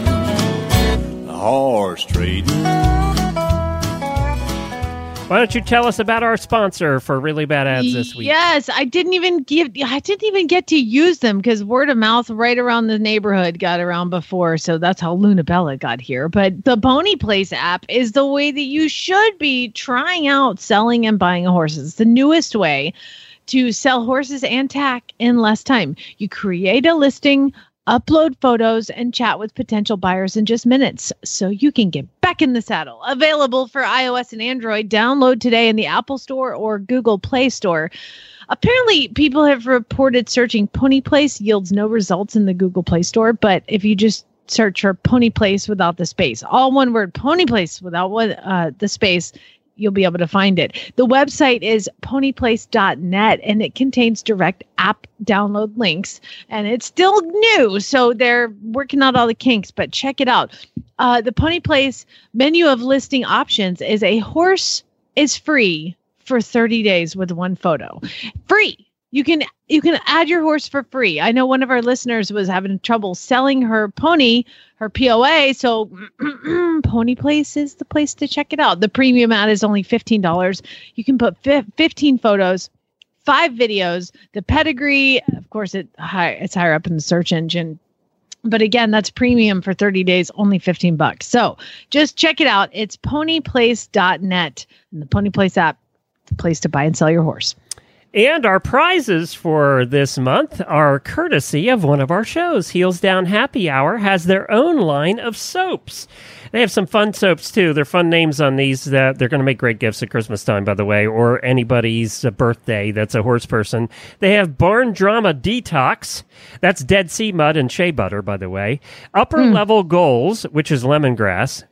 Horse trading. Why don't you tell us about our sponsor for Really Bad Ads this week? Yes, I didn't even get to use them because word of mouth right around the neighborhood got around before. So that's how Luna Bella got here. But the Pony Place app is the way that you should be trying out selling and buying horses. It's the newest way to sell horses and tack in less time. You create a listing upload photos, and chat with potential buyers in just minutes so you can get back in the saddle. Available for iOS and Android. Download today in the Apple Store or Google Play Store. Apparently, people have reported searching Pony Place yields no results in the Google Play Store, but if you just search for Pony Place without the space, all one word, Pony Place without the space, you'll be able to find it. The website is ponyplace.net, and it contains direct app download links, and it's still new, so they're working out all the kinks, but check it out. The Pony Place menu of listing options is a horse is free for 30 days with one photo. Free. You can add your horse for free. I know one of our listeners was having trouble selling her pony, her POA, so Pony Place is the place to check it out. The premium ad is only $15. You can put 15 photos, 5 videos, the pedigree. Of course, it's higher up in the search engine. But again, that's premium for 30 days, only $15. So just check it out. It's ponyplace.net, and the Pony Place app, the place to buy and sell your horse. And our prizes for this month are courtesy of one of our shows. Heels Down Happy Hour has their own line of soaps. They have some fun soaps, too. They're fun names on these. They're going to make great gifts at Christmas time, by the way, or anybody's birthday that's a horse person. They have Barn Drama Detox. That's Dead Sea Mud and Shea Butter, by the way. Upper Level Goals, which is lemongrass.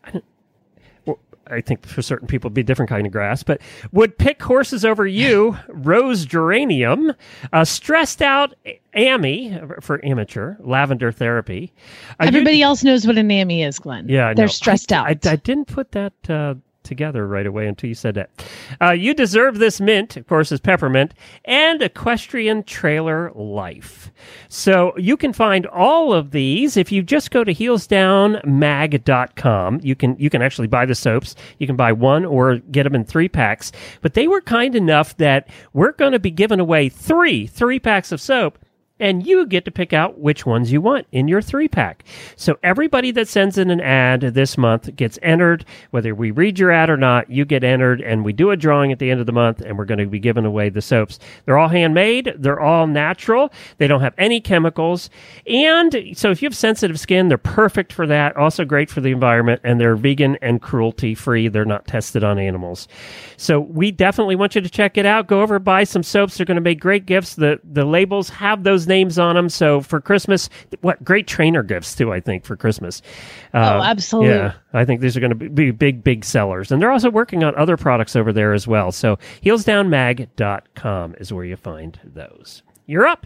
I think for certain people it'd be a different kind of grass, but Would Pick Horses Over You, Rose Geranium, Stressed Out Amy for amateur, Lavender Therapy. Everybody else knows what an Amy is, Glenn. Yeah, they're stressed out. I didn't put that together right away until you said that. You Deserve This Mint, of course, is peppermint, and Equestrian Trailer Life. So you can find all of these if you just go to heelsdownmag.com. You can actually buy the soaps. You can buy one or get them in 3 packs. But they were kind enough that we're going to be giving away 3 packs of soap. And you get to pick out which ones you want in your 3-pack. So everybody that sends in an ad this month gets entered. Whether we read your ad or not, you get entered, and we do a drawing at the end of the month, and we're going to be giving away the soaps. They're all handmade. They're all natural. They don't have any chemicals. And so if you have sensitive skin, they're perfect for that. Also great for the environment, and they're vegan and cruelty-free. They're not tested on animals. So we definitely want you to check it out. Go over, buy some soaps. They're going to make great gifts. The labels have those names on them. So for Christmas, what great trainer gifts too, I think, for Christmas. Absolutely. Yeah, I think these are going to be big sellers. And they're also working on other products over there as well. So heelsdownmag.com is where you find those. You're up.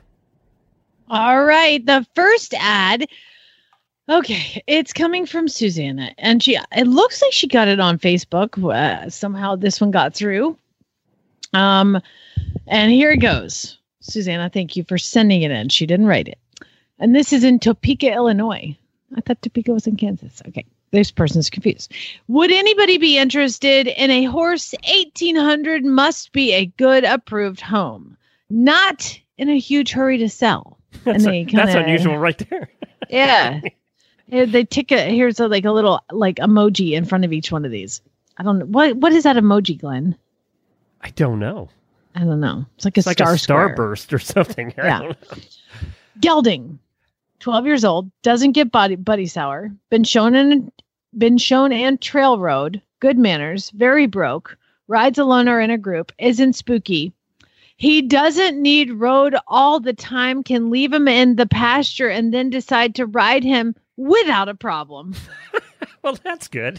All right. The first ad. Okay, it's coming from Susanna, and it looks like she got it on Facebook. Somehow this one got through. And here it goes. Susanna, thank you for sending it in. She didn't write it. And this is in Topeka, Illinois. I thought Topeka was in Kansas. Okay, this person's confused. Would anybody be interested in a horse 1800 must be a good approved home? Not in a huge hurry to sell. That's unusual right there. Yeah. They here's a little emoji in front of each one of these. I don't know. What is that emoji, Glenn? I don't know. I don't know. It's like a starburst or something. I don't know. Gelding, 12 years old, doesn't get buddy sour, been shown and trail rode, good manners, very broke, rides alone or in a group, isn't spooky. He doesn't need road all the time, can leave him in the pasture and then decide to ride him without a problem. Well, that's good.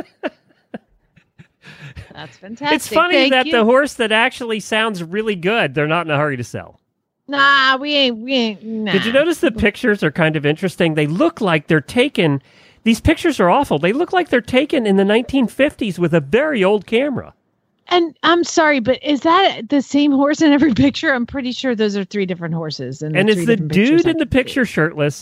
That's fantastic. It's funny that the horse that actually sounds really good, they're not in a hurry to sell. Nah, we ain't. Nah. Did you notice the pictures are kind of interesting? They look like they're taken. These pictures are awful. They look like they're taken in the 1950s with a very old camera. And I'm sorry, but is that the same horse in every picture? I'm pretty sure those are 3 different horses. And is the dude in the picture shirtless?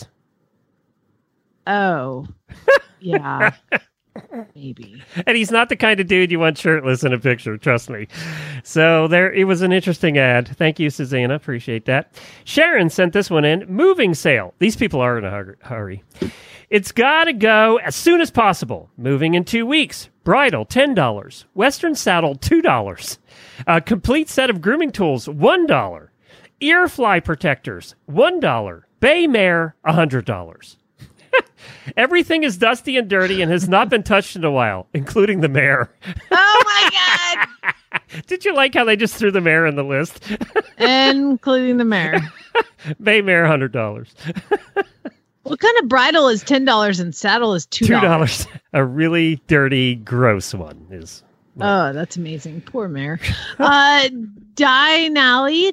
Oh, yeah. Maybe. And he's not the kind of dude you want shirtless in a picture, trust me. So it was an interesting ad. Thank you, Susanna. Appreciate that. Sharon sent this one in. Moving sale. These people are in a hurry. It's got to go as soon as possible. Moving in 2 weeks. Bridle, $10. Western saddle, $2. Complete set of grooming tools, $1. Ear fly protectors, $1. Bay Mare, $100. Everything is dusty and dirty and has not been touched in a while, including the mare. Oh my God! Did you like how they just threw the mare in the list? Including the mare. Bay Mare, $100. What kind of bridle is $10 and saddle is $2? $2. A really dirty, gross one is. Oh, that's amazing. Poor mare. Dianelli?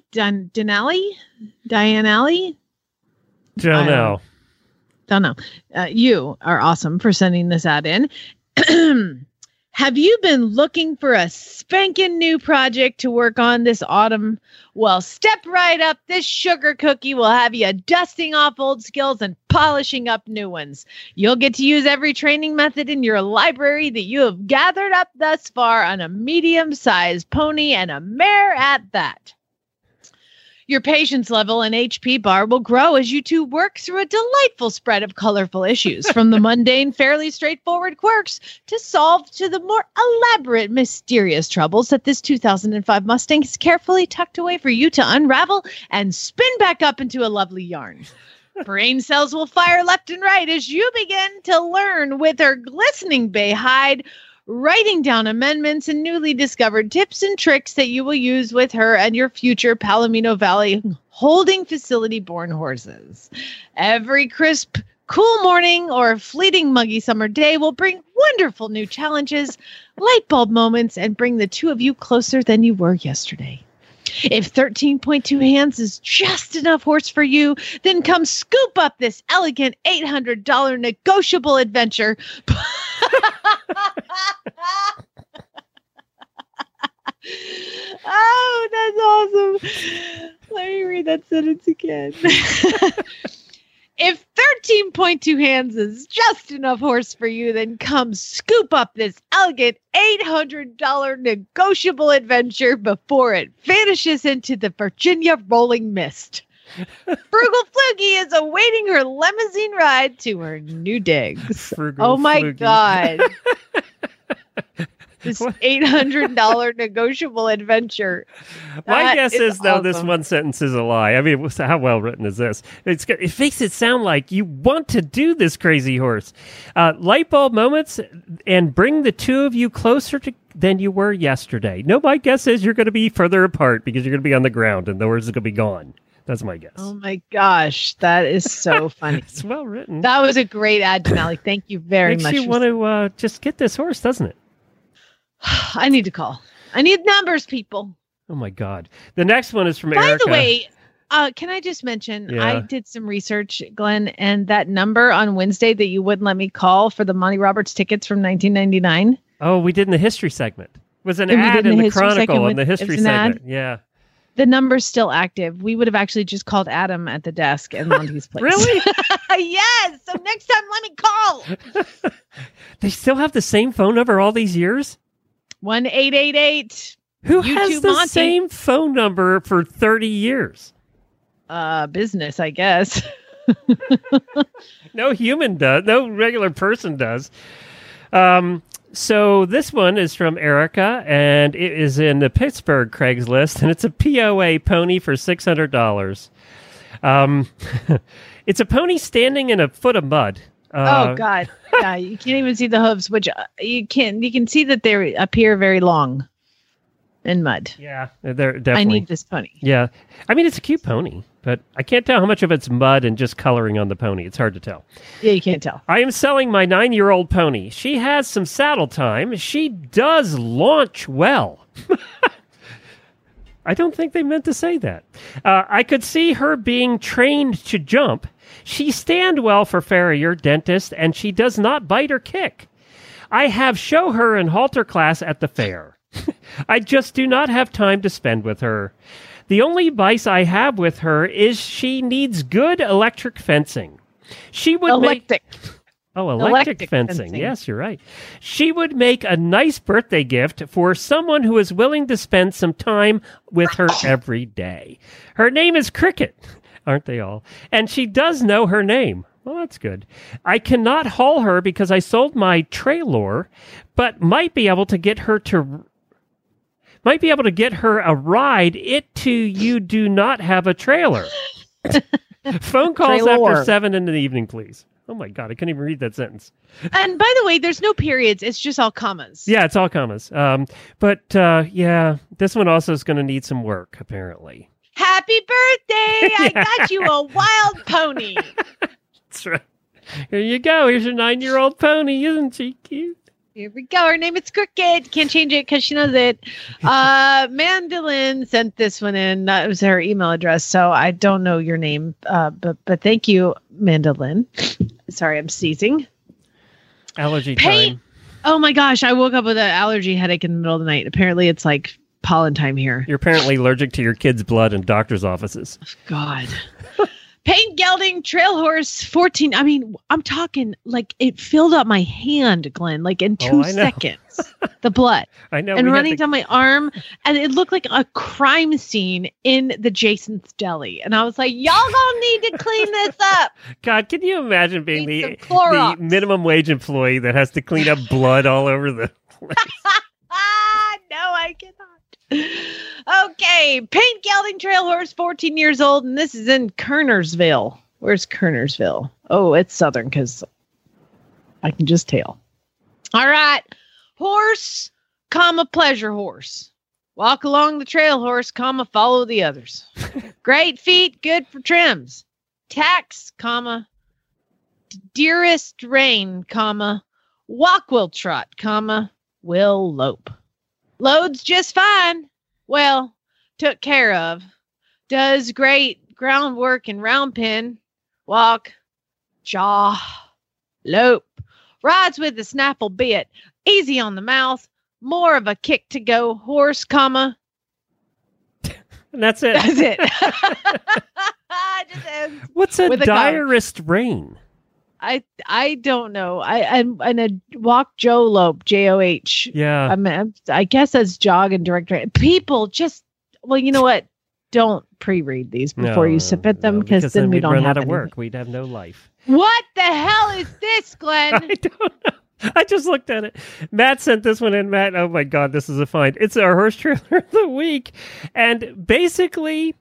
Don't know. You are awesome for sending this ad in. Have you been looking for a spanking new project to work on this autumn? Well, step right up. This sugar cookie will have you dusting off old skills and polishing up new ones. You'll get to use every training method in your library that you have gathered up thus far on a medium-sized pony and a mare at that. Your patience level and HP bar will grow as you two work through a delightful spread of colorful issues, from the mundane, fairly straightforward quirks to solve to the more elaborate, mysterious troubles that this 2005 Mustang has carefully tucked away for you to unravel and spin back up into a lovely yarn. Brain cells will fire left and right as you begin to learn with her glistening bay hide, writing down amendments and newly discovered tips and tricks that you will use with her and your future Palomino Valley holding facility born horses. Every crisp, cool morning or fleeting muggy summer day will bring wonderful new challenges, light bulb moments, and bring the two of you closer than you were yesterday. If 13.2 hands is just enough horse for you, then come scoop up this elegant $800 negotiable adventure. Oh, that's awesome. Let me read that sentence again. If 13.2 hands is just enough horse for you, then come scoop up this elegant $800 negotiable adventure before it vanishes into the Virginia rolling mist. Frugal Flugie is awaiting her limousine ride to her new digs. Frugal Flugie. God. This $800 negotiable adventure. My guess is, though, awesome. this one sentence is a lie. I mean, how well written is this? It makes it sound like you want to do this crazy horse. Light bulb moments and bring the two of you closer than you were yesterday. No, my guess is you're going to be further apart because you're going to be on the ground and the horse is going to be gone. That's my guess. Oh, my gosh. That is so funny. It's well written. That was a great ad, Denali. Thank you very much. Makes you want to just get this horse, doesn't it? I need to call. I need numbers, people. Oh, my God. The next one is from By Erica. the way, can I just mention, Yeah. I did some research, Glenn, and that number on Wednesday that you wouldn't let me call for the Monty Roberts tickets from 1999. Oh, we did in the history segment. It was an And we ad did in the history segment Chronicle with- in the it was history an ad? segment. Yeah. The number's still active. We would have actually just called Adam at the desk in Monty's place. Really? Yes. So next time, let me call. They still have the same phone number all these years? 1-888. Who You has too, the Monty. same phone number for 30 years? Business, I guess. No human does. No regular person does. So this one is from Erica, and it is in the Pittsburgh Craigslist, and it's a POA pony for $600. It's a pony standing in a foot of mud. Oh God! Yeah, you can't even see the hooves, which you can see that they appear very long in mud. Yeah, they're definitely. I need this pony. Yeah, I mean it's a cute pony, but I can't tell how much of it's mud and just coloring on the pony. It's hard to tell. Yeah, you can't tell. I am selling my 9-year-old pony. She has some saddle time. She does launch well. I don't think they meant to say that. I could see her being trained to jump. She stand well for farrier, dentist, and she does not bite or kick. I have show her in halter class at the fair. I just do not have time to spend with her. The only vice I have with her is she needs good electric fencing. She would Electric. electric fencing. Yes, you're right. She would make a nice birthday gift for someone who is willing to spend some time with her every day. Her name is Cricket. Aren't they all? And she does know her name. Well, that's good. I cannot haul her because I sold my trailer, but might be able to get her a ride. You do not have a trailer. Phone calls Trailer. after 7 in the evening, please. Oh my God, I couldn't even read that sentence. And by the way, there's no periods. It's just all commas. Yeah, it's all commas. Yeah, this one also is going to need some work, apparently. Happy birthday! I got you a wild pony. That's right. Here you go. Here's your 9-year-old pony. Isn't she cute? Here we go. Her name is Crooked. Can't change it because she knows it. Mandolin sent this one in. That was her email address. So I don't know your name. But thank you, Mandolin. Sorry, I'm sneezing. Allergy Paint. time. Oh my gosh. I woke up with an allergy headache in the middle of the night. Apparently it's like pollen time here. You're apparently allergic to your kid's blood in doctor's offices. God. Paint gelding trail horse 14. I mean, I'm talking like it filled up my hand, Glenn, like in 2 seconds. The blood. I know. And running down my arm. And it looked like a crime scene in the Jason's Deli. And I was like, y'all gonna need to clean this up. God, can you imagine being Need the some Clorox. minimum wage employee that has to clean up blood all over the place? No, I cannot. Okay, paint gelding trail horse, 14 years old, and this is in Kernersville. Where's Kernersville? Oh, it's southern because I can just tell. All right, horse, comma, pleasure horse. Walk along the trail horse, comma, follow the others. Great feet, good for trims. Tax, comma, dearest rain, comma, walk will trot, comma, will lope. Loads just fine. Well, took care of. Does great groundwork in round pen. Walk. Jaw. Lope. Rides with the snaffle bit. Easy on the mouth. More of a kick to go. Horse, comma. And that's it. That's it. Just ends What's a with a comma. diarist rain? I don't know. And a walk Joe Lope, Joh. Yeah. I guess that's jog and director. People just, well, you know what? Don't pre-read these before you submit them because then we we'd don't run have out of anything. work. We'd have no life. What the hell is this, Glenn? I don't know. I just looked at it. Matt sent this one in. Matt, oh my God, this is a find. It's our horse trailer of the week. And basically,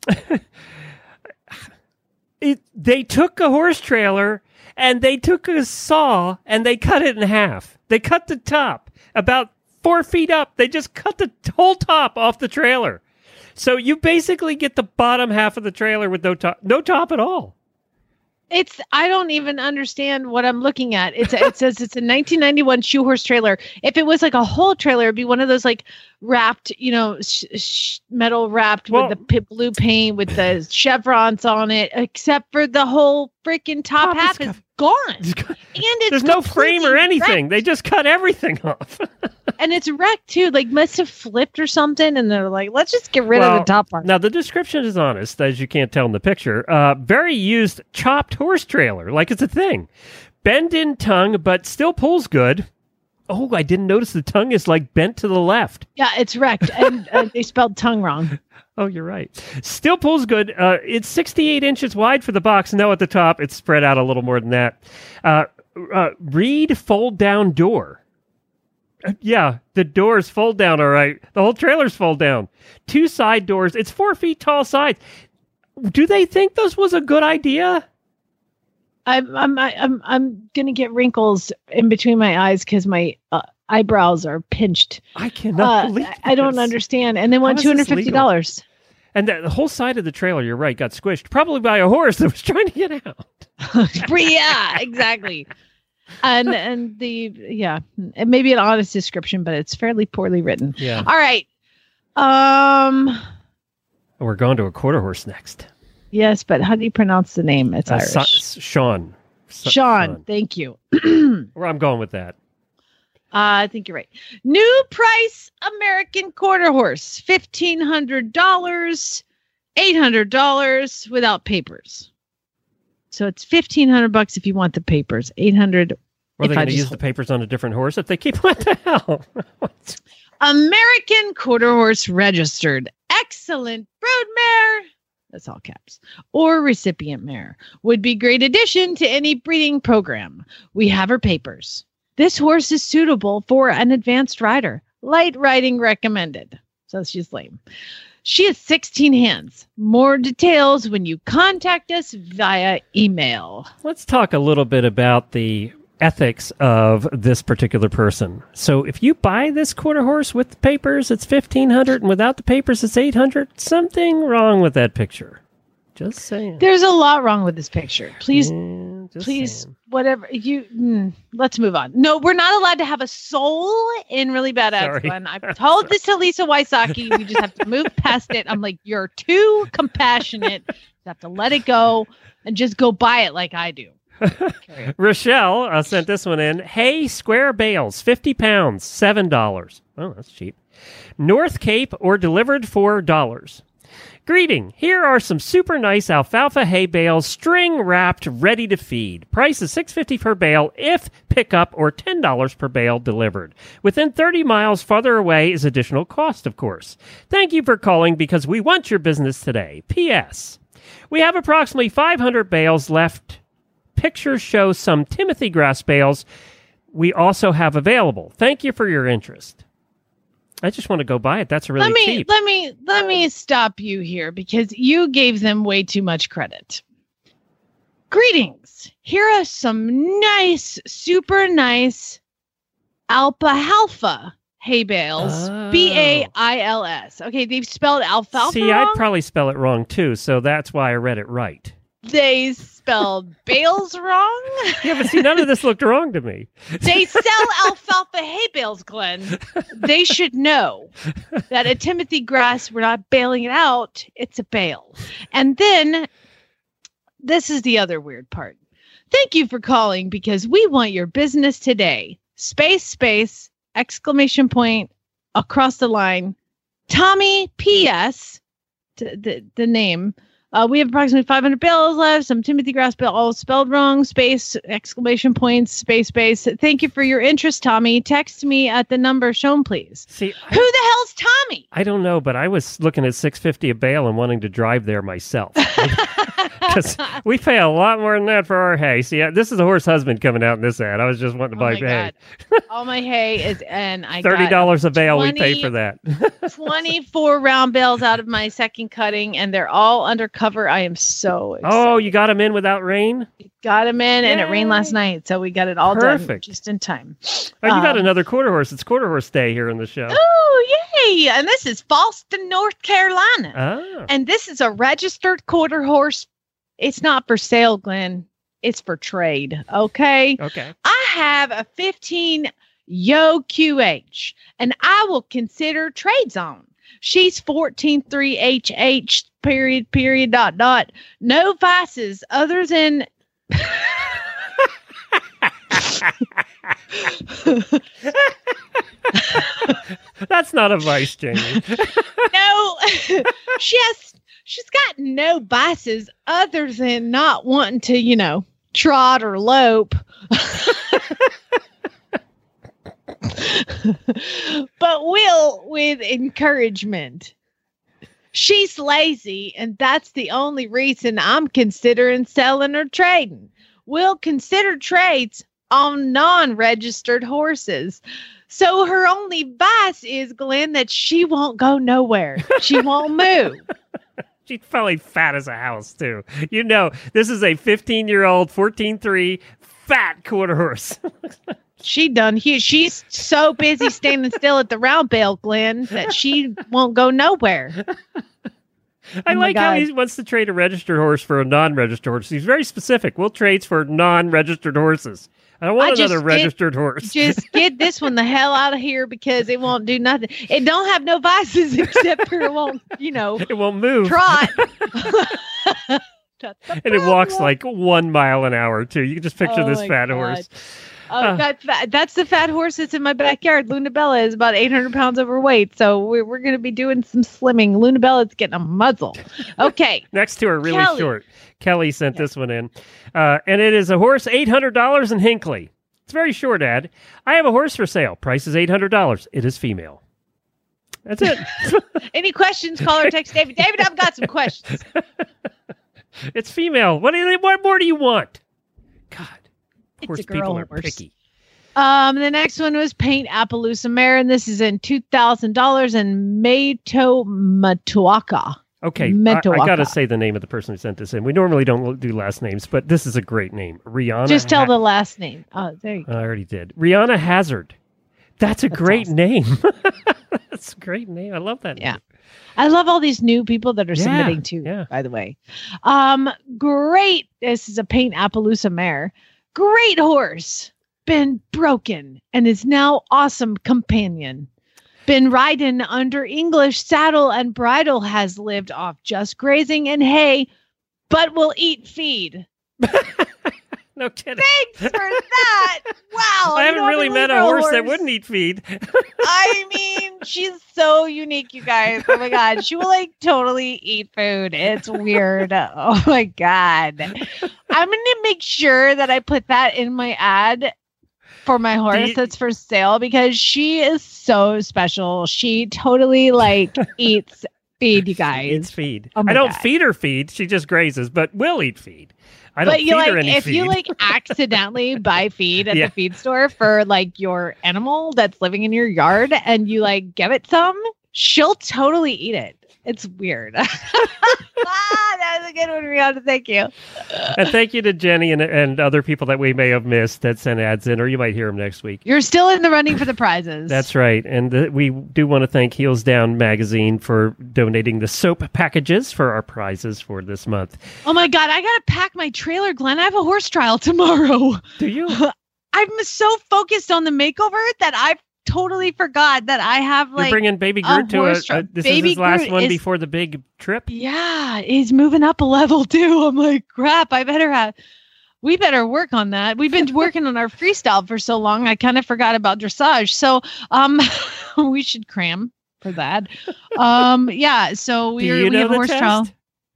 they took a horse trailer and they took a saw and they cut it in half. They cut the top about 4 feet up. They just cut the whole top off the trailer. So you basically get the bottom half of the trailer with no top at all. I don't even understand what I'm looking at. It says it's a 1991 shoe horse trailer. If it was like a whole trailer, it'd be one of those like wrapped, metal wrapped with the blue paint with the chevrons on it, except for the whole freaking top half is gone. And There's no frame or anything. Wrecked. They just cut everything off. And it's wrecked too. Like must have flipped or something. And they're like, let's just get rid of the top part. Now the description is honest, as you can't tell in the picture. Very used chopped horse trailer, like it's a thing. Bend in tongue, but still pulls good. Oh, I didn't notice the tongue is like bent to the left. Yeah, it's wrecked. And they spelled tongue wrong. Oh, you're right. Still pulls good. It's 68 inches wide for the box. No, at the top, it's spread out a little more than that. Reed fold-down door. Yeah, the doors fold down, all right. The whole trailer's fold down. 2 side doors. It's 4 feet tall sides. Do they think this was a good idea? I'm gonna get wrinkles in between my eyes because my eyebrows are pinched. I cannot believe I don't this. understand. And they want How is this $250. And the whole side of the trailer, you're right, got squished. Probably by a horse that was trying to get out. Yeah, exactly. And it may be an honest description, but it's fairly poorly written. Yeah. All right. We're going to a quarter horse next. Yes, but how do you pronounce the name? It's Irish. Sean. Sean. Thank you. Where I'm going with that. I think you're right. New price American quarter horse, $1,500, $800 without papers. So it's $1,500 if you want the papers. $800. Or are they going to use the papers on a different horse if they keep? What the hell? American quarter horse registered. Excellent broodmare. That's all caps. Or recipient mare. Would be great addition to any breeding program. We have her papers. This horse is suitable for an advanced rider. Light riding recommended. So she's lame. She has 16 hands. More details when you contact us via email. Let's talk a little bit about the ethics of this particular person. So if you buy this quarter horse with the papers, it's $1,500, and without the papers, it's $800. Something wrong with that picture. Just saying. There's a lot wrong with this picture. Please, saying. whatever let's move on. No, we're not allowed to have a soul in really bad ads. Sorry. Glenn. I've told this to Lisa Wysocki. We just have to move past it. I'm like, you're too compassionate. You have to let it go and just go buy it like I do. Rochelle sent this one in. Hay square bales, 50 pounds, $7. Oh, that's cheap. North Cape or delivered for $. Greeting. Here are some super nice alfalfa hay bales, string wrapped, ready to feed. Price is $6.50 per bale if pickup, or $10 per bale delivered. Within 30 miles farther away is additional cost, of course. Thank you for calling because we want your business today. P.S. We have approximately 500 bales left. Pictures show some Timothy grass bales we also have available. Thank you for your interest. I just want to go buy it. That's really cheap. Let me stop you here because you gave them way too much credit. Greetings. Here are some nice, super nice alfalfa hay bales. Bales. Okay, they've spelled alfalfa See, wrong. I'd probably spell it wrong too, so that's why I read it right. They spelled bales wrong. Yeah, but see, none of this looked wrong to me. They sell alfalfa hay bales, Glenn. They should know that at Timothy Grass, we're not bailing it out. It's a bale. And then this is the other weird part. Thank you for calling because we want your business today. Space, exclamation point, across the line. Tommy P.S. The name. We have approximately 500 bales left. Some Timothy Grass bale, all spelled wrong. Space, exclamation points, space. Thank you for your interest, Tommy. Text me at the number shown, please. See, who the hell's Tommy? I don't know, but I was looking at $6.50 a bale and wanting to drive there myself. Because we pay a lot more than that for our hay. See, this is a horse husband coming out in this ad. I was just wanting to buy hay. All my hay is, and I $30 a bale. We pay for that. 24 round bales out of my second cutting, and they're all undercover. I am so excited. Oh, you got them in without rain? Got them in, and it rained last night, so we got it all done just in time. Oh, you got another quarter horse. It's quarter horse day here in the show. Oh, yay! And this is Falston, North Carolina. Oh. And this is a registered quarter horse. It's not for sale, Glenn. It's for trade. Okay. I have a 15 Yo QH, and I will consider trades on. She's 14.3 HH period. No vices other than. That's not a vice, Jamie. No, she's got no vices other than not wanting to, trot or lope. But will with encouragement. She's lazy, and that's the only reason I'm considering selling or trading. We'll consider trades on non-registered horses. So her only vice is, Glenn, that she won't go nowhere. She won't move. She's probably fat as a house, too. This is a 15-year-old, 14.3 fat quarter horse. She done here. She's so busy standing still at the round bale, Glenn, that she won't go nowhere. I like how he wants to trade a registered horse for a non-registered horse. He's very specific. We'll trade for non-registered horses. I don't want another registered horse. Just get this one the hell out of here because it won't do nothing. It don't have no vices except for it won't, it won't move. Trot. And it walks like 1 mile an hour, too. You can just picture this fat horse. Oh, that's the fat horse that's in my backyard. Luna Bella is about 800 pounds overweight, so we're going to be doing some slimming. Luna Bella's getting a muzzle. Okay. Next to her, really short. Kelly sent this one in. And it is a horse, $800 in Hinckley. It's very short ad. I have a horse for sale. Price is $800. It is female. That's it. Any questions? Call or text David. David, I've got some questions. It's female. What more do you want? God. It's Horse a girl people are horse. picky. The next one was Paint Appaloosa Mare, and this is in $2,000 in Metoaka. Okay, I got to say the name of the person who sent this in. We normally don't do last names, but this is a great name. Rihanna. Just tell the last name. Oh, there you go. I already did. Rihanna Hazard. That's great awesome. name. That's a great name. I love that name. I love all these new people that are submitting too, by the way. Great. This is a Paint Appaloosa Mare. Great horse. Been broken and is now awesome companion. Been riding under English saddle and bridle, has lived off just grazing and hay, but will eat feed. No kidding. Thanks for that. Wow. I haven't really met a horse that wouldn't eat feed. I mean, she's so unique, you guys. Oh my God. She will totally eat food. It's weird. Oh my God. I'm going to make sure that I put that in my ad for my horse that's for sale because she is so special. She totally eats feed, you guys. Eats feed. Oh my I don't God. feed her feed. She just grazes, but will eat feed. I don't feed her any if feed. you accidentally buy feed at the feed store for your animal that's living in your yard and you give it some, she'll totally eat it. It's weird. That was a good one, Rihanna. Thank you. And thank you to Jenny and other people that we may have missed that sent ads in, or you might hear them next week. You're still in the running for the prizes. That's right. And we do want to thank Heels Down Magazine for donating the soap packages for our prizes for this month. Oh my God, I got to pack my trailer, Glenn. I have a horse trial tomorrow. Do you? I'm so focused on the makeover that I've totally forgot that I have You're bringing Baby Groot to this is his last one before the big trip? Yeah, he's moving up a level too. I'm like, crap, we better work on that. We've been working on our freestyle for so long. I kind of forgot about dressage. So we should cram for that. So we have a horse trial.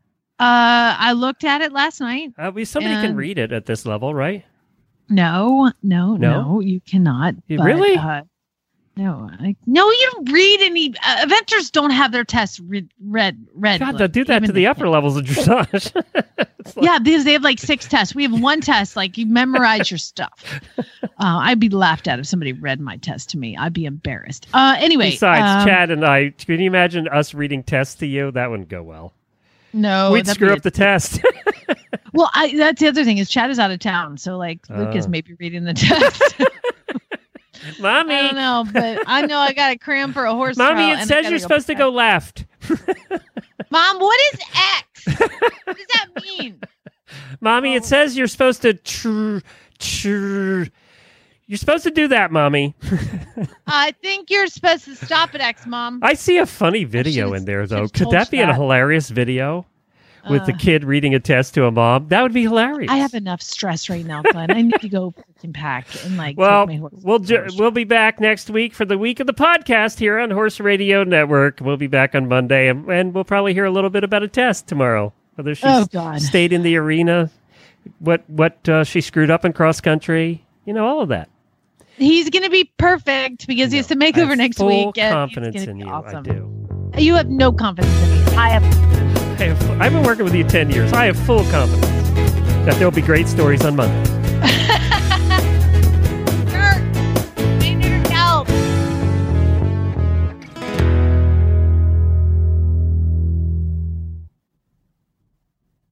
I looked at it last night. Somebody can read it at this level, right? No, you cannot. Really? No, you don't read any. Eventers don't have their tests read. God, they'll do that to the upper levels of dressage. Because they have 6 tests. We have 1 test. You memorize your stuff. I'd be laughed at if somebody read my test to me. I'd be embarrassed. Anyway. Besides, Chad and I, can you imagine us reading tests to you? That wouldn't go well. No. We'd screw up the test. Well, that's the other thing is Chad is out of town. So Lucas may be reading the test. Mommy. I don't know, but I know I got to cram for a horse Mommy, trial. it says you're supposed to go left. Mom, what is X? What does that mean? Mommy, it says you're supposed to you're supposed to do that, Mommy. I think you're supposed to stop at X, Mom. I see a funny video in there, though. Could that be a hilarious video? With the kid reading a test to a mom, that would be hilarious. I have enough stress right now, Glenn. I need to go freaking pack and take my horse. We'll be back next week for the week of the podcast here on Horse Radio Network. We'll be back on Monday, and we'll probably hear a little bit about a test tomorrow. Whether she stayed in the arena, what she screwed up in cross country, all of that. He's going to be perfect because he has to make over next week. Full confidence in you. Awesome. I do. You have no confidence in me. I have. I've been working with you 10 years. I have full confidence that there'll be great stories on Monday.